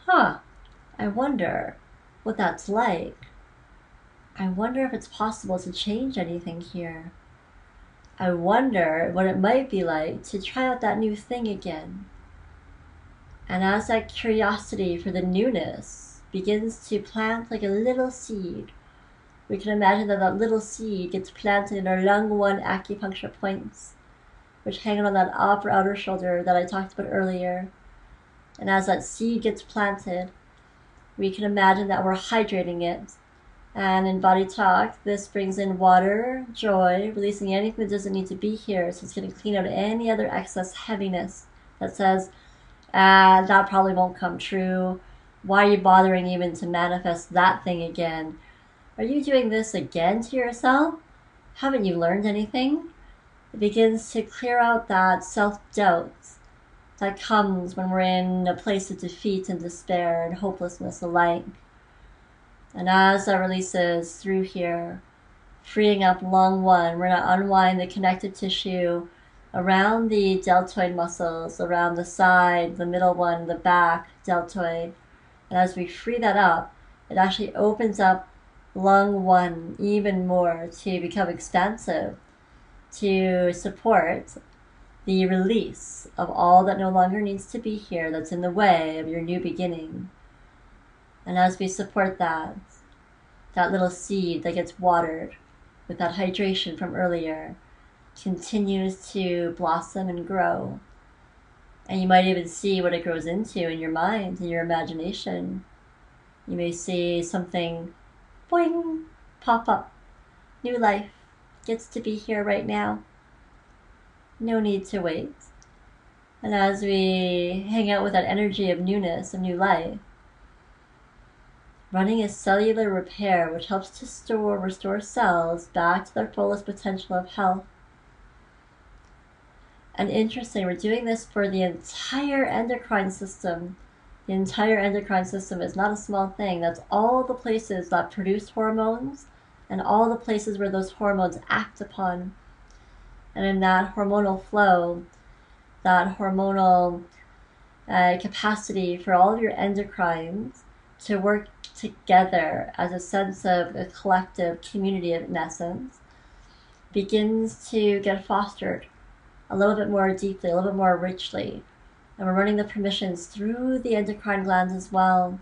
I wonder what that's like. I wonder if it's possible to change anything here. I wonder what it might be like to try out that new thing again. And as that curiosity for the newness begins to plant like a little seed, we can imagine that that little seed gets planted in our lung 1 acupuncture points, which hang on that upper outer shoulder that I talked about earlier. And as that seed gets planted, we can imagine that we're hydrating it And in body talk, this brings in water, joy, releasing anything that doesn't need to be here. So it's going to clean out any other excess heaviness that says, that probably won't come true. Why are you bothering even to manifest that thing again? Are you doing this again to yourself? Haven't you learned anything? It begins to clear out that self-doubt that comes when we're in a place of defeat and despair and hopelessness alike. And as that releases through here, freeing up lung 1, we're going to unwind the connective tissue around the deltoid muscles, around the side, the middle one, the back deltoid. And as we free that up, it actually opens up lung 1 even more to become expansive, to support the release of all that no longer needs to be here, that's in the way of your new beginning. And as we support that little seed that gets watered with that hydration from earlier continues to blossom and grow. And you might even see what it grows into in your mind, in your imagination. You may see something, boing, pop up. New life gets to be here right now. No need to wait. And as we hang out with that energy of newness, of new life, running a cellular repair which helps to restore cells back to their fullest potential of health. And interesting, we're doing this for the entire endocrine system. The entire endocrine system is not a small thing. That's all the places that produce hormones and all the places where those hormones act upon. And in that hormonal flow, that hormonal capacity for all of your endocrines to work together as a sense of a collective community in essence begins to get fostered a little bit more deeply, a little bit more richly. And we're running the permissions through the endocrine glands as well.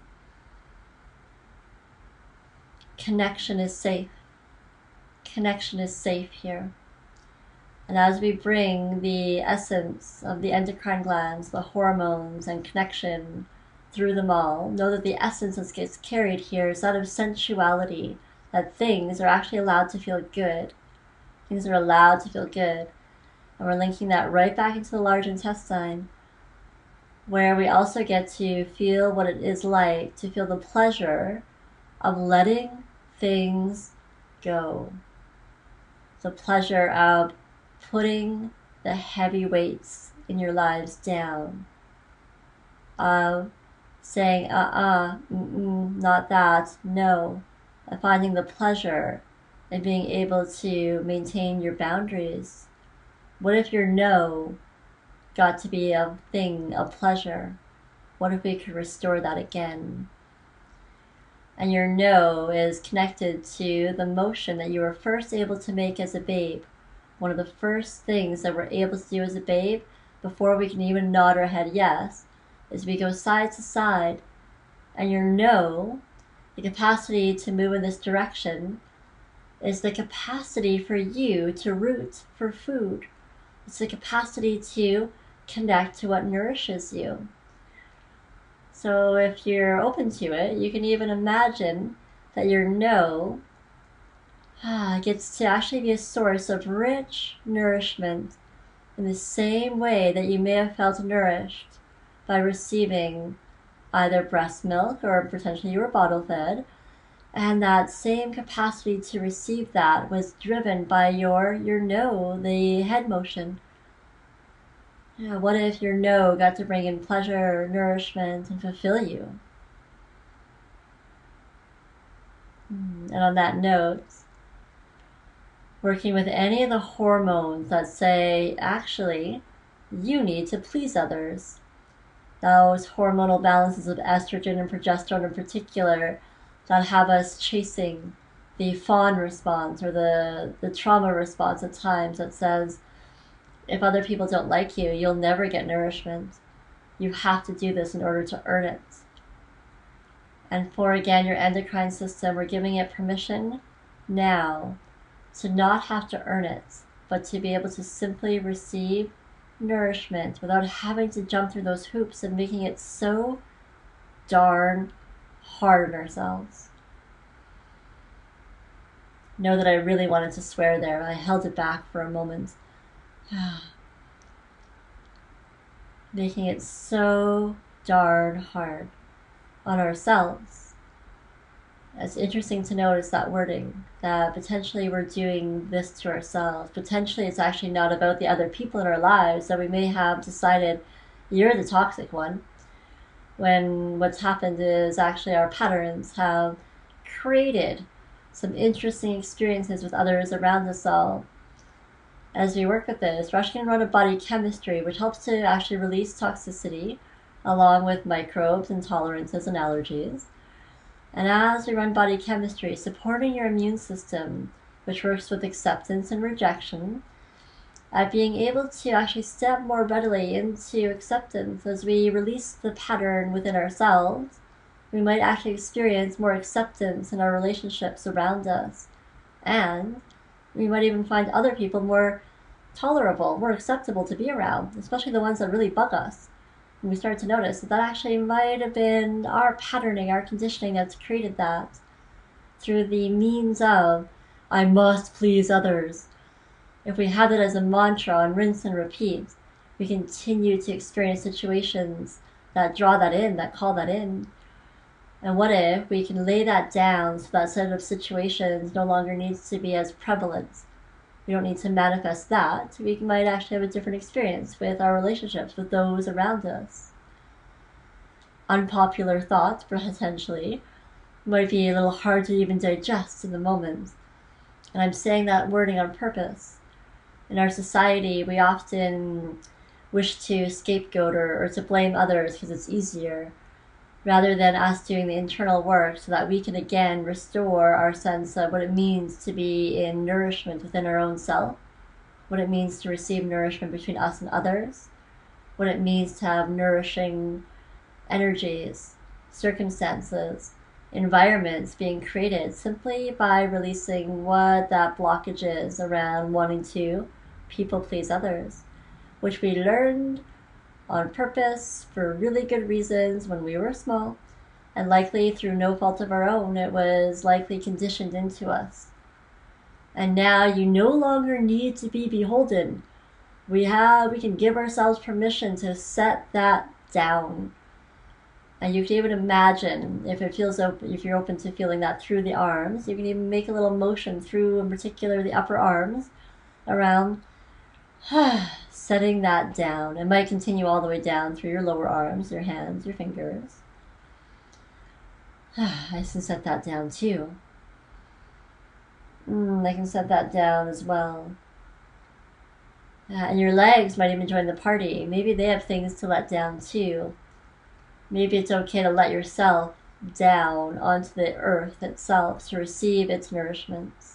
Connection is safe. Connection is safe here. And as we bring the essence of the endocrine glands, the hormones and connection through them all, know that the essence that gets carried here is that of sensuality, that things are actually allowed to feel good. Things are allowed to feel good. And we're linking that right back into the large intestine, where we also get to feel what it is like to feel the pleasure of letting things go. The pleasure of putting the heavy weights in your lives down, of saying, not that, no, of finding the pleasure in being able to maintain your boundaries. What if your no got to be a thing of pleasure? What if we could restore that again? And your no is connected to the motion that you were first able to make as a babe. One of the first things that we're able to do as a babe, before we can even nod our head yes, is we go side to side. And your no, the capacity to move in this direction, is the capacity for you to root for food. It's the capacity to connect to what nourishes you. So if you're open to it, you can even imagine that your no gets to actually be a source of rich nourishment in the same way that you may have felt nourished by receiving either breast milk or potentially you were bottle fed. And that same capacity to receive that was driven by your no, the head motion. What if your no got to bring in pleasure, nourishment, and fulfill you? And on that note, working with any of the hormones that say, actually, you need to please others. Those hormonal balances of estrogen and progesterone in particular that have us chasing the fawn response or the trauma response at times that says, if other people don't like you, you'll never get nourishment. You have to do this in order to earn it. And for, again, your endocrine system, we're giving it permission now to not have to earn it, but to be able to simply receive nourishment without having to jump through those hoops and making it so darn hard on ourselves. Know that I really wanted to swear there. I held it back for a moment. Making it so darn hard on ourselves. It's interesting to notice that wording, that potentially we're doing this to ourselves. Potentially it's actually not about the other people in our lives, that we may have decided you're the toxic one, when what's happened is actually our patterns have created some interesting experiences with others around us all. As we work with this, we're actually going to run a body chemistry, which helps to actually release toxicity along with microbes, intolerances, and allergies. And as we run body chemistry, supporting your immune system, which works with acceptance and rejection, at being able to actually step more readily into acceptance as we release the pattern within ourselves, we might actually experience more acceptance in our relationships around us. And we might even find other people more tolerable, more acceptable to be around, especially the ones that really bug us. And we start to notice that actually might have been our patterning, our conditioning that's created that through the means of, I must please others. If we have it as a mantra and rinse and repeat, we continue to experience situations that draw that in, that call that in. And what if we can lay that down so that set of situations no longer needs to be as prevalent? We don't need to manifest that. We might actually have a different experience with our relationships with those around us. Unpopular thoughts, potentially, might be a little hard to even digest in the moment. And I'm saying that wording on purpose. In our society, we often wish to scapegoat or to blame others because it's easier, rather than us doing the internal work so that we can again restore our sense of what it means to be in nourishment within our own self, what it means to receive nourishment between us and others, what it means to have nourishing energies, circumstances, environments being created simply by releasing what that blockage is around wanting to people please others, which we learned on purpose for really good reasons when we were small, and likely through no fault of our own. It was likely conditioned into us. And now you no longer need to be beholden. We can give ourselves permission to set that down. And you can even imagine, if you're open to feeling that through the arms, you can even make a little motion through, in particular, the upper arms around setting that down. It might continue all the way down through your lower arms, your hands, your fingers. I can set that down too. I can set that down as well. And your legs might even join the party. Maybe they have things to let down too. Maybe it's okay to let yourself down onto the earth itself to receive its nourishments.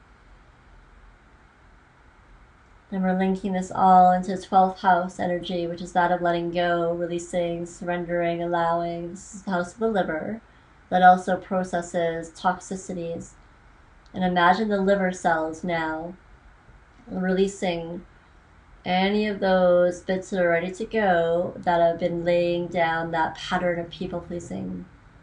And we're linking this all into 12th house energy, which is that of letting go, releasing, surrendering, allowing. This is the house of the liver that also processes toxicities. And imagine the liver cells now releasing any of those bits that are ready to go that have been laying down that pattern of people pleasing.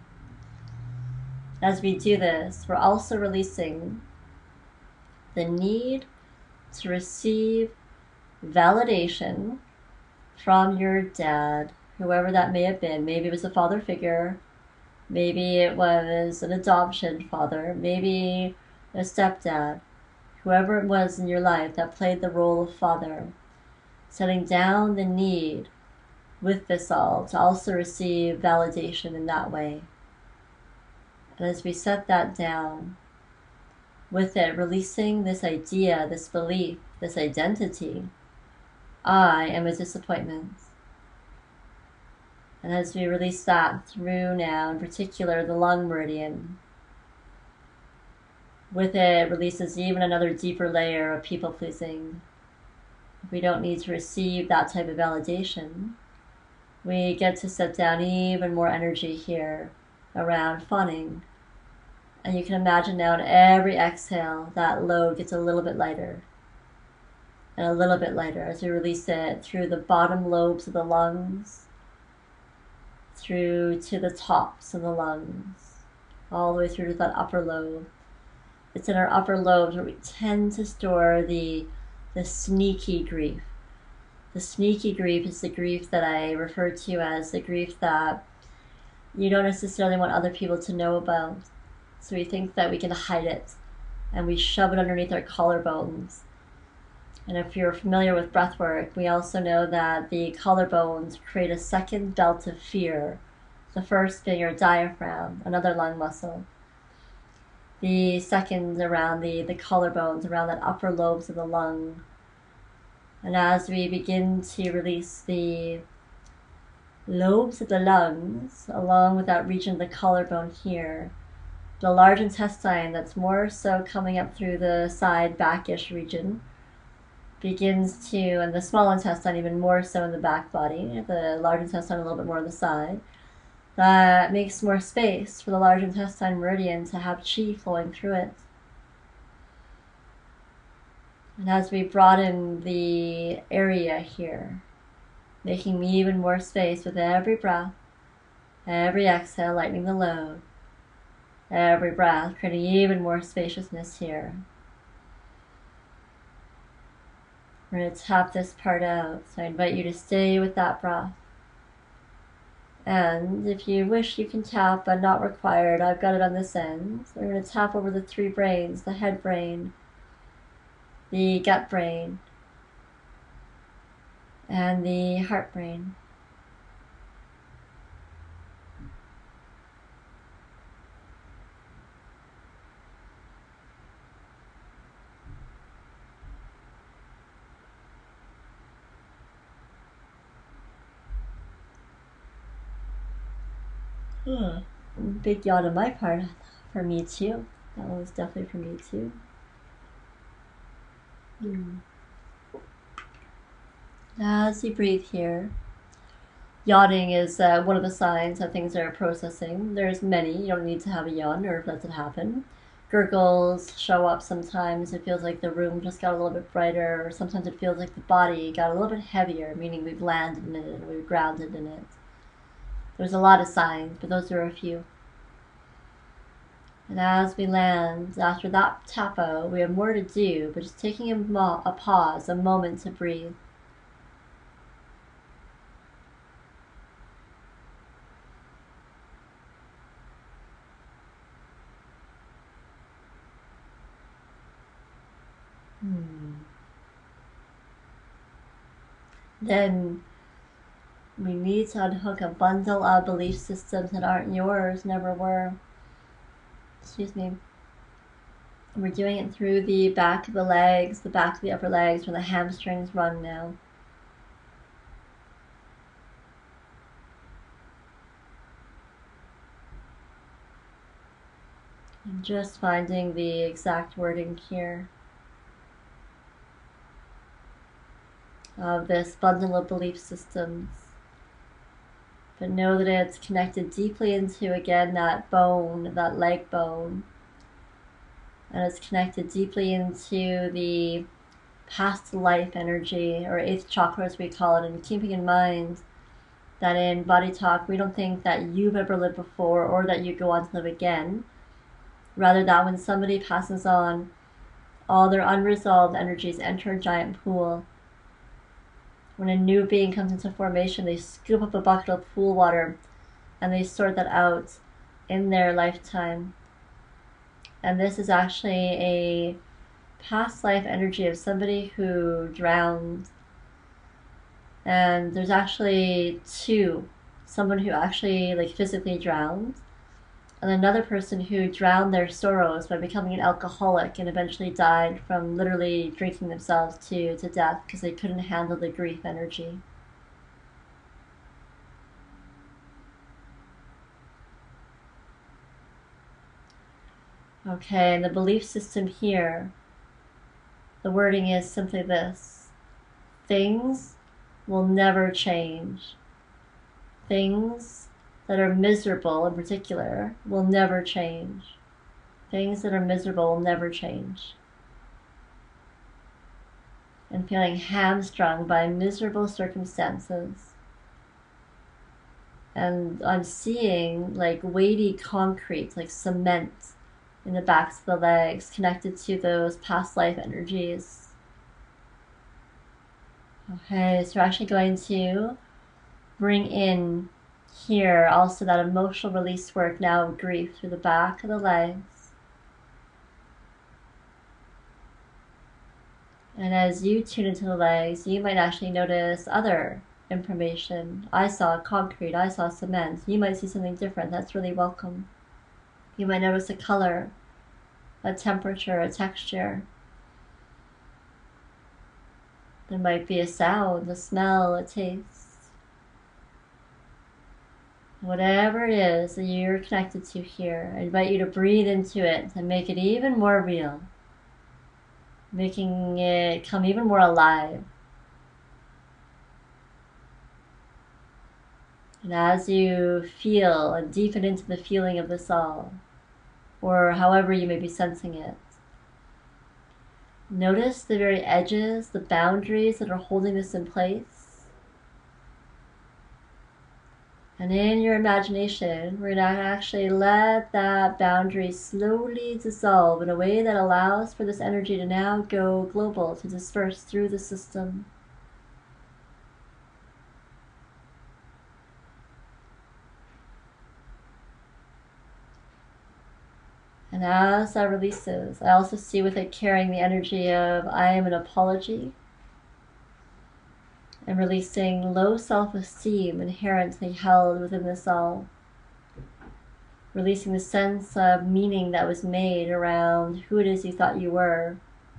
As we do this, we're also releasing the need to receive validation from your dad, whoever that may have been. Maybe it was a father figure, maybe it was an adoption father, maybe a stepdad, whoever it was in your life that played the role of father. Setting down the need with this all to also receive validation in that way. And as we set that down, with it releasing this idea, this belief, this identity, I am a disappointment. And as we release that through now, in particular the lung meridian, with it releases even another deeper layer of people pleasing. We don't need to receive that type of validation. We get to set down even more energy here around fawning. And you can imagine now in every exhale, that load gets a little bit lighter. And a little bit lighter as we release it through the bottom lobes of the lungs, through to the tops of the lungs, all the way through to that upper lobe. it's in our upper lobes where we tend to store the sneaky grief. The sneaky grief is the grief that I refer to as the grief that you don't necessarily want other people to know about. So we think that we can hide it and we shove it underneath our collarbones. And if you're familiar with breath work, we also know that the collarbones create a second belt of fear, the first being your diaphragm, another lung muscle. The second around the collarbones, around that upper lobes of the lung. And as we begin to release the lobes of the lungs, along with that region of the collarbone here, the large intestine that's more so coming up through the side backish region begins to, and the small intestine even more so in the back body, the large intestine a little bit more on the side, that makes more space for the large intestine meridian to have chi flowing through it. And as we broaden the area here, making even more space with every breath, every exhale, lightening the load, every breath, creating even more spaciousness here. We're going to tap this part out, so I invite you to stay with that breath. And if you wish, you can tap, but not required. I've got it on this end. We're going to tap over the three brains, the head brain, the gut brain, and the heart brain. Big yawn on my part. For me too. That one was definitely for me too. As you breathe here, yawning is one of the signs that things are processing. There's many. You don't need to have a yawn or let it happen. Gurgles show up sometimes. It feels like the room just got a little bit brighter, or sometimes it feels like the body got a little bit heavier, meaning we've landed in it, we've grounded in it. There's a lot of signs, but those are a few. And as we land, after that tap out, we have more to do, but just taking a pause, a moment to breathe. Then we need to unhook a bundle of belief systems that aren't yours, never were. Excuse me. We're doing it through the back of the legs, the back of the upper legs, where the hamstrings run now. I'm just finding the exact wording here of this bundle of belief systems. But know that it's connected deeply into, again, that bone, that leg bone. And it's connected deeply into the past life energy, or 8th chakra as we call it, and keeping in mind that in Body Talk we don't think that you've ever lived before or that you go on to live again. Rather that when somebody passes on, all their unresolved energies enter a giant pool. When a new being comes into formation, they scoop up a bucket of pool water and they sort that out in their lifetime. And this is actually a past life energy of somebody who drowned. And there's actually two. Someone who actually physically drowned, and another person who drowned their sorrows by becoming an alcoholic and eventually died from literally drinking themselves to death because they couldn't handle the grief energy. Okay, and the belief system here, the wording is simply this: things will never change. Things that are miserable in particular will never change. Things that are miserable will never change. And feeling hamstrung by miserable circumstances. And I'm seeing weighty concrete, like cement, in the backs of the legs, connected to those past life energies. Okay, so we're actually going to bring in here also that emotional release work now of grief through the back of the legs. And as you tune into the legs, you might actually notice other information. I saw concrete, I saw cement. You might see something different. That's really welcome. You might notice a color, a temperature, a texture. There might be a sound, a smell, a taste. Whatever it is that you're connected to here, I invite you to breathe into it and make it even more real, making it come even more alive. And as you feel and deepen into the feeling of this all, or however you may be sensing it, notice the very edges, the boundaries that are holding this in place. And in your imagination, we're going to actually let that boundary slowly dissolve in a way that allows for this energy to now go global, to disperse through the system. And as that releases, I also see with it carrying the energy of I am an apology, and releasing low self-esteem inherently held within this all. Releasing the sense of meaning that was made around who it is you thought you were.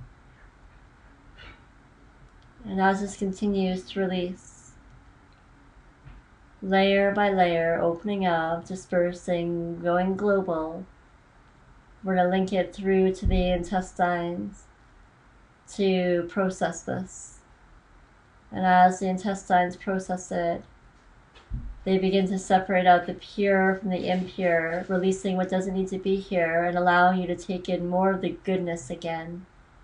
And as this continues to release, layer by layer, opening up, dispersing, going global, we're going to link it through to the intestines to process this. And as the intestines process it, they begin to separate out the pure from the impure, releasing what doesn't need to be here and allowing you to take in more of the goodness again.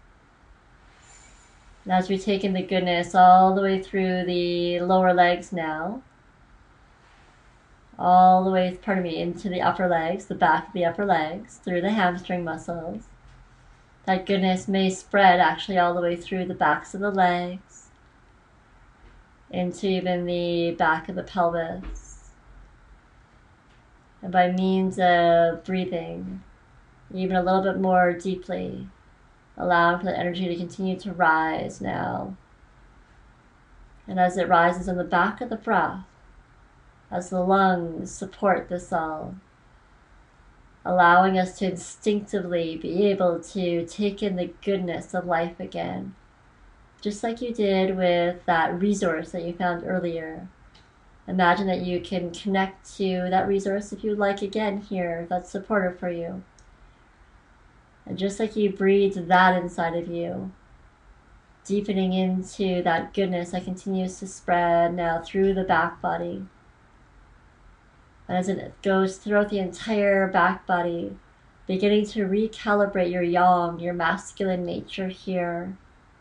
And as we take in the goodness all the way through the lower legs now, all the way, into the upper legs, the back of the upper legs, through the hamstring muscles. That goodness may spread actually all the way through the backs of the legs, into even the back of the pelvis. And by means of breathing, even a little bit more deeply, allowing for the energy to continue to rise now. And as it rises on the back of the breath, as the lungs support this all, allowing us to instinctively be able to take in the goodness of life again, just like you did with that resource that you found earlier. Imagine that you can connect to that resource if you'd like again here, if that's supportive for you. And just like you breathed that inside of you, deepening into that goodness that continues to spread now through the back body. And as it goes throughout the entire back body, beginning to recalibrate your yang, your masculine nature here.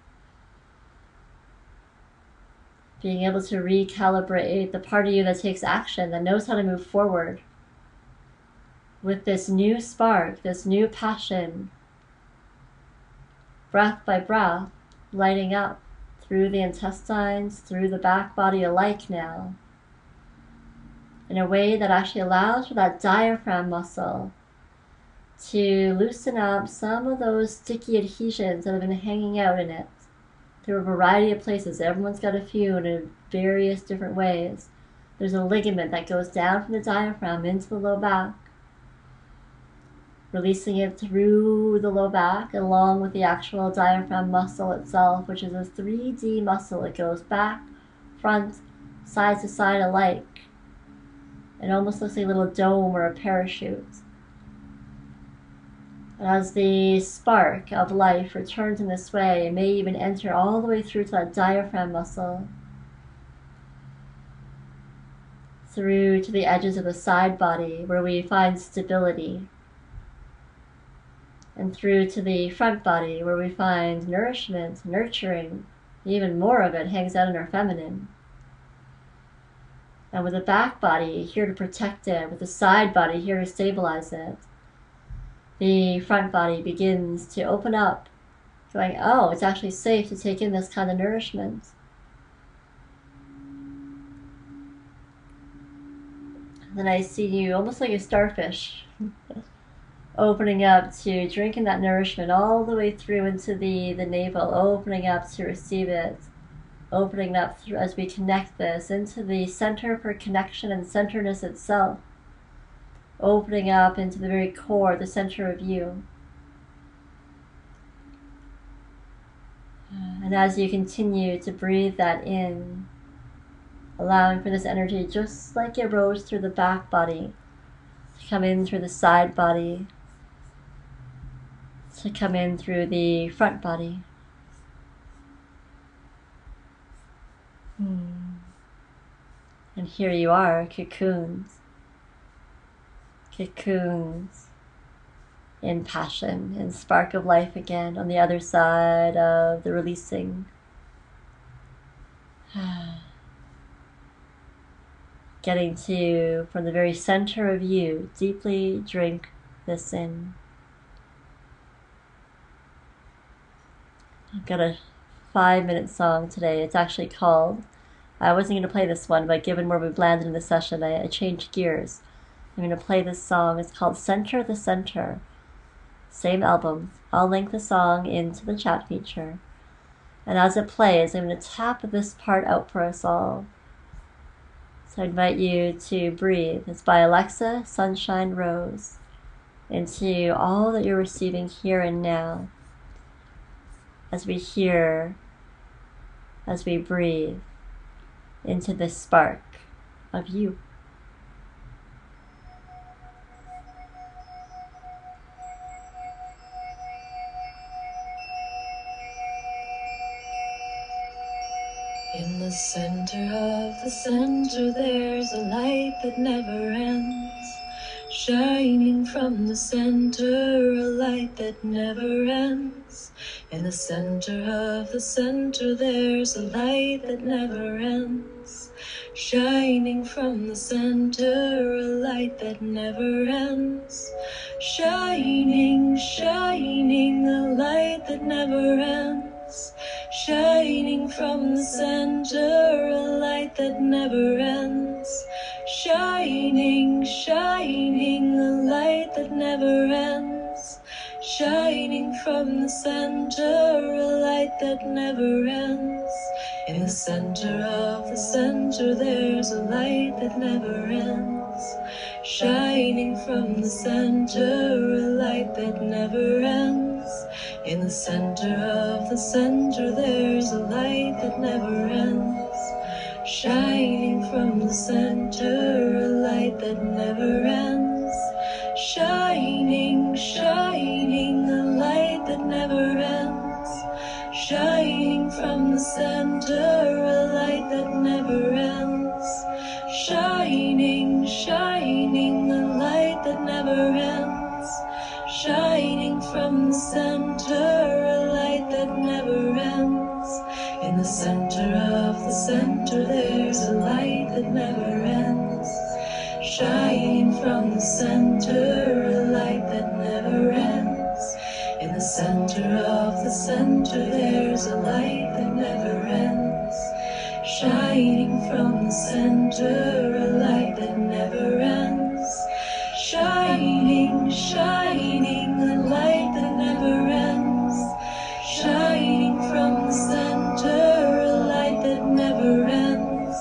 Being able to recalibrate the part of you that takes action, that knows how to move forward with this new spark, this new passion, breath by breath, lighting up through the intestines, through the back body alike now, in a way that actually allows for that diaphragm muscle to loosen up some of those sticky adhesions that have been hanging out in it through a variety of places. Everyone's got a few in various different ways. There's a ligament that goes down from the diaphragm into the low back, releasing it through the low back along with the actual diaphragm muscle itself, which is a 3D muscle. It goes back, front, side to side alike. It almost looks like a little dome or a parachute. And as the spark of life returns in this way, it may even enter all the way through to that diaphragm muscle, through to the edges of the side body where we find stability, and through to the front body where we find nourishment, nurturing. Even more of it hangs out in our feminine. And with the back body here to protect it, with the side body here to stabilize it, the front body begins to open up, going, oh, it's actually safe to take in this kind of nourishment. Then I see you almost like a starfish, opening up to drinking that nourishment all the way through into the navel, opening up to receive it, opening up through, as we connect this into the center for connection and centeredness itself, opening up into the very core, the center of you. And as you continue to breathe that in, allowing for this energy, just like it rose through the back body, to come in through the side body, to come in through the front body. And here you are, cocoons. Cocoons in passion, in spark of life again, on the other side of the releasing. Getting to, from the very center of you, deeply drink this in. I've got a 5-minute song today. It's actually called, I wasn't going to play this one, but given where we've landed in the session, I changed gears. I'm going to play this song. It's called Center the Center. Same album. I'll link the song into the chat feature. And as it plays, I'm going to tap this part out for us all. So I invite you to breathe. It's by Alexa Sunshine Rose, into all that you're receiving here and now. As we hear, as we breathe into this spark of you. In the center of the center, there's a light that never ends. Shining from the center, a light that never ends. In the center of the center, there's a light that never ends. Shining from the center, a light that never ends. Shining, shining, a light that never ends. Shining from the center, a light that never ends. Shining, shining, a light that never ends. Shining from the center, a light that never ends. In the center of the center, there's a light that never ends. Shining from the center, a light that never ends. In the center of the center, there's a light that never ends. Shining from the center, a light that never ends. Shining, shining, a light that never ends. Shining from the center, a light that never ends. Shining, shining, a light that never ends. Shining from the center, a light that never ends. In the center of the center, there's a light that never ends. Shining from the center, a light that never ends. In the center of the center, there's a light that never ends. Shining from the center, a light that never ends. Shining, shining, a light that never ends. Shining from the center, a light that never ends.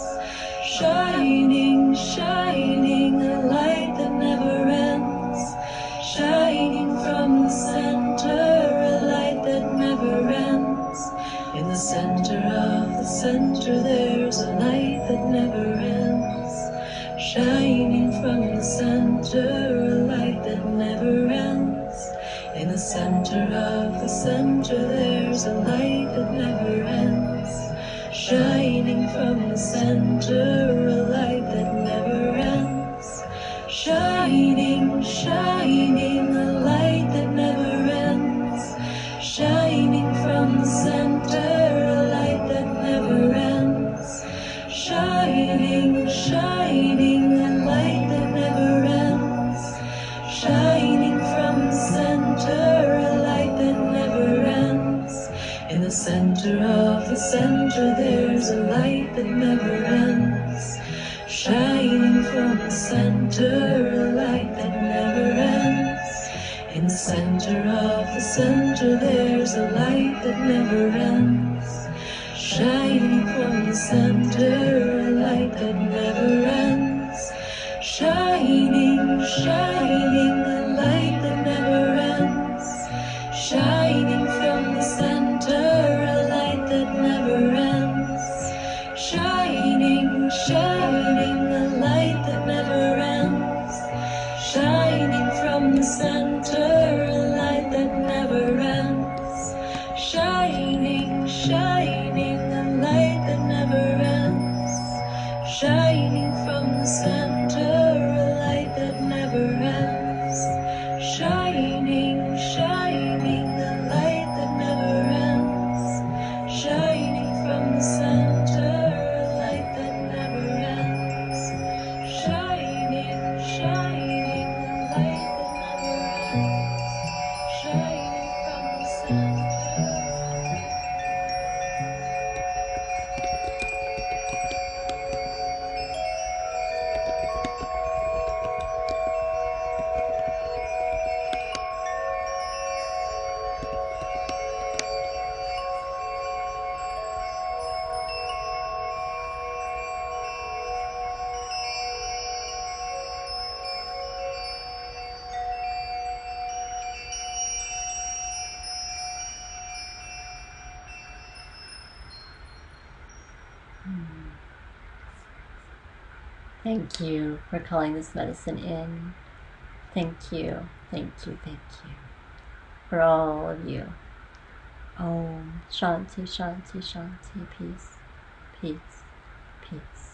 Shining, shining, a light that never ends. Shining from the center, a light that never ends. In the center of the center, there's a light that never ends. Shining from the center, a light that never ends. In the center of the center, there's a light that never ends. Shining from the center, a light that never ends. Shining, shining, a light that never ends. Shining from the center, a light that never ends. Shining, shining, a light that never ends. Shining from the center. center of the center, there's a light that never ends. Shining from the center, a light that never ends. Shining, shining, a light that never ends. Shining from the center, a light that never ends. Shining, shining, a light that never ends. Shining from the center, a light that never ends. Shining, shining, a light that never ends. Shining from the center, a light that never ends. Shining, shining, a light that never ends. Shining from the center, a light that never ends. Shining, shining, a light that never ends. Shining from the center. Thank you for calling this medicine in. Thank you, thank you, thank you for all of you. Om Shanti, Shanti, Shanti, peace, peace, peace.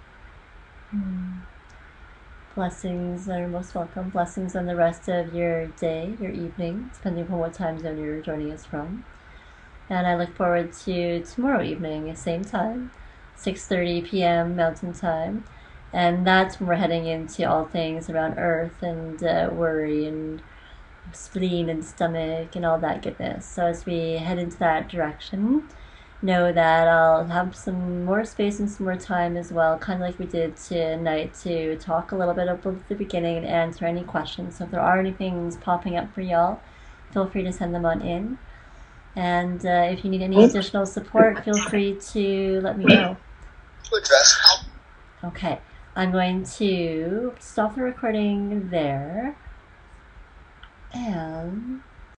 Blessings are most welcome. Blessings on the rest of your day, your evening, depending upon what time zone you're joining us from. And I look forward to tomorrow evening, same time, 6:30 p.m. Mountain Time. And that's when we're heading into all things around earth and worry and spleen and stomach and all that goodness. So as we head into that direction, know that I'll have some more space and some more time as well, kind of like we did tonight, to talk a little bit about the beginning and answer any questions. So if there are any things popping up for y'all, feel free to send them on in. And if you need any additional support, feel free to let me know. Okay, I'm going to stop the recording there. And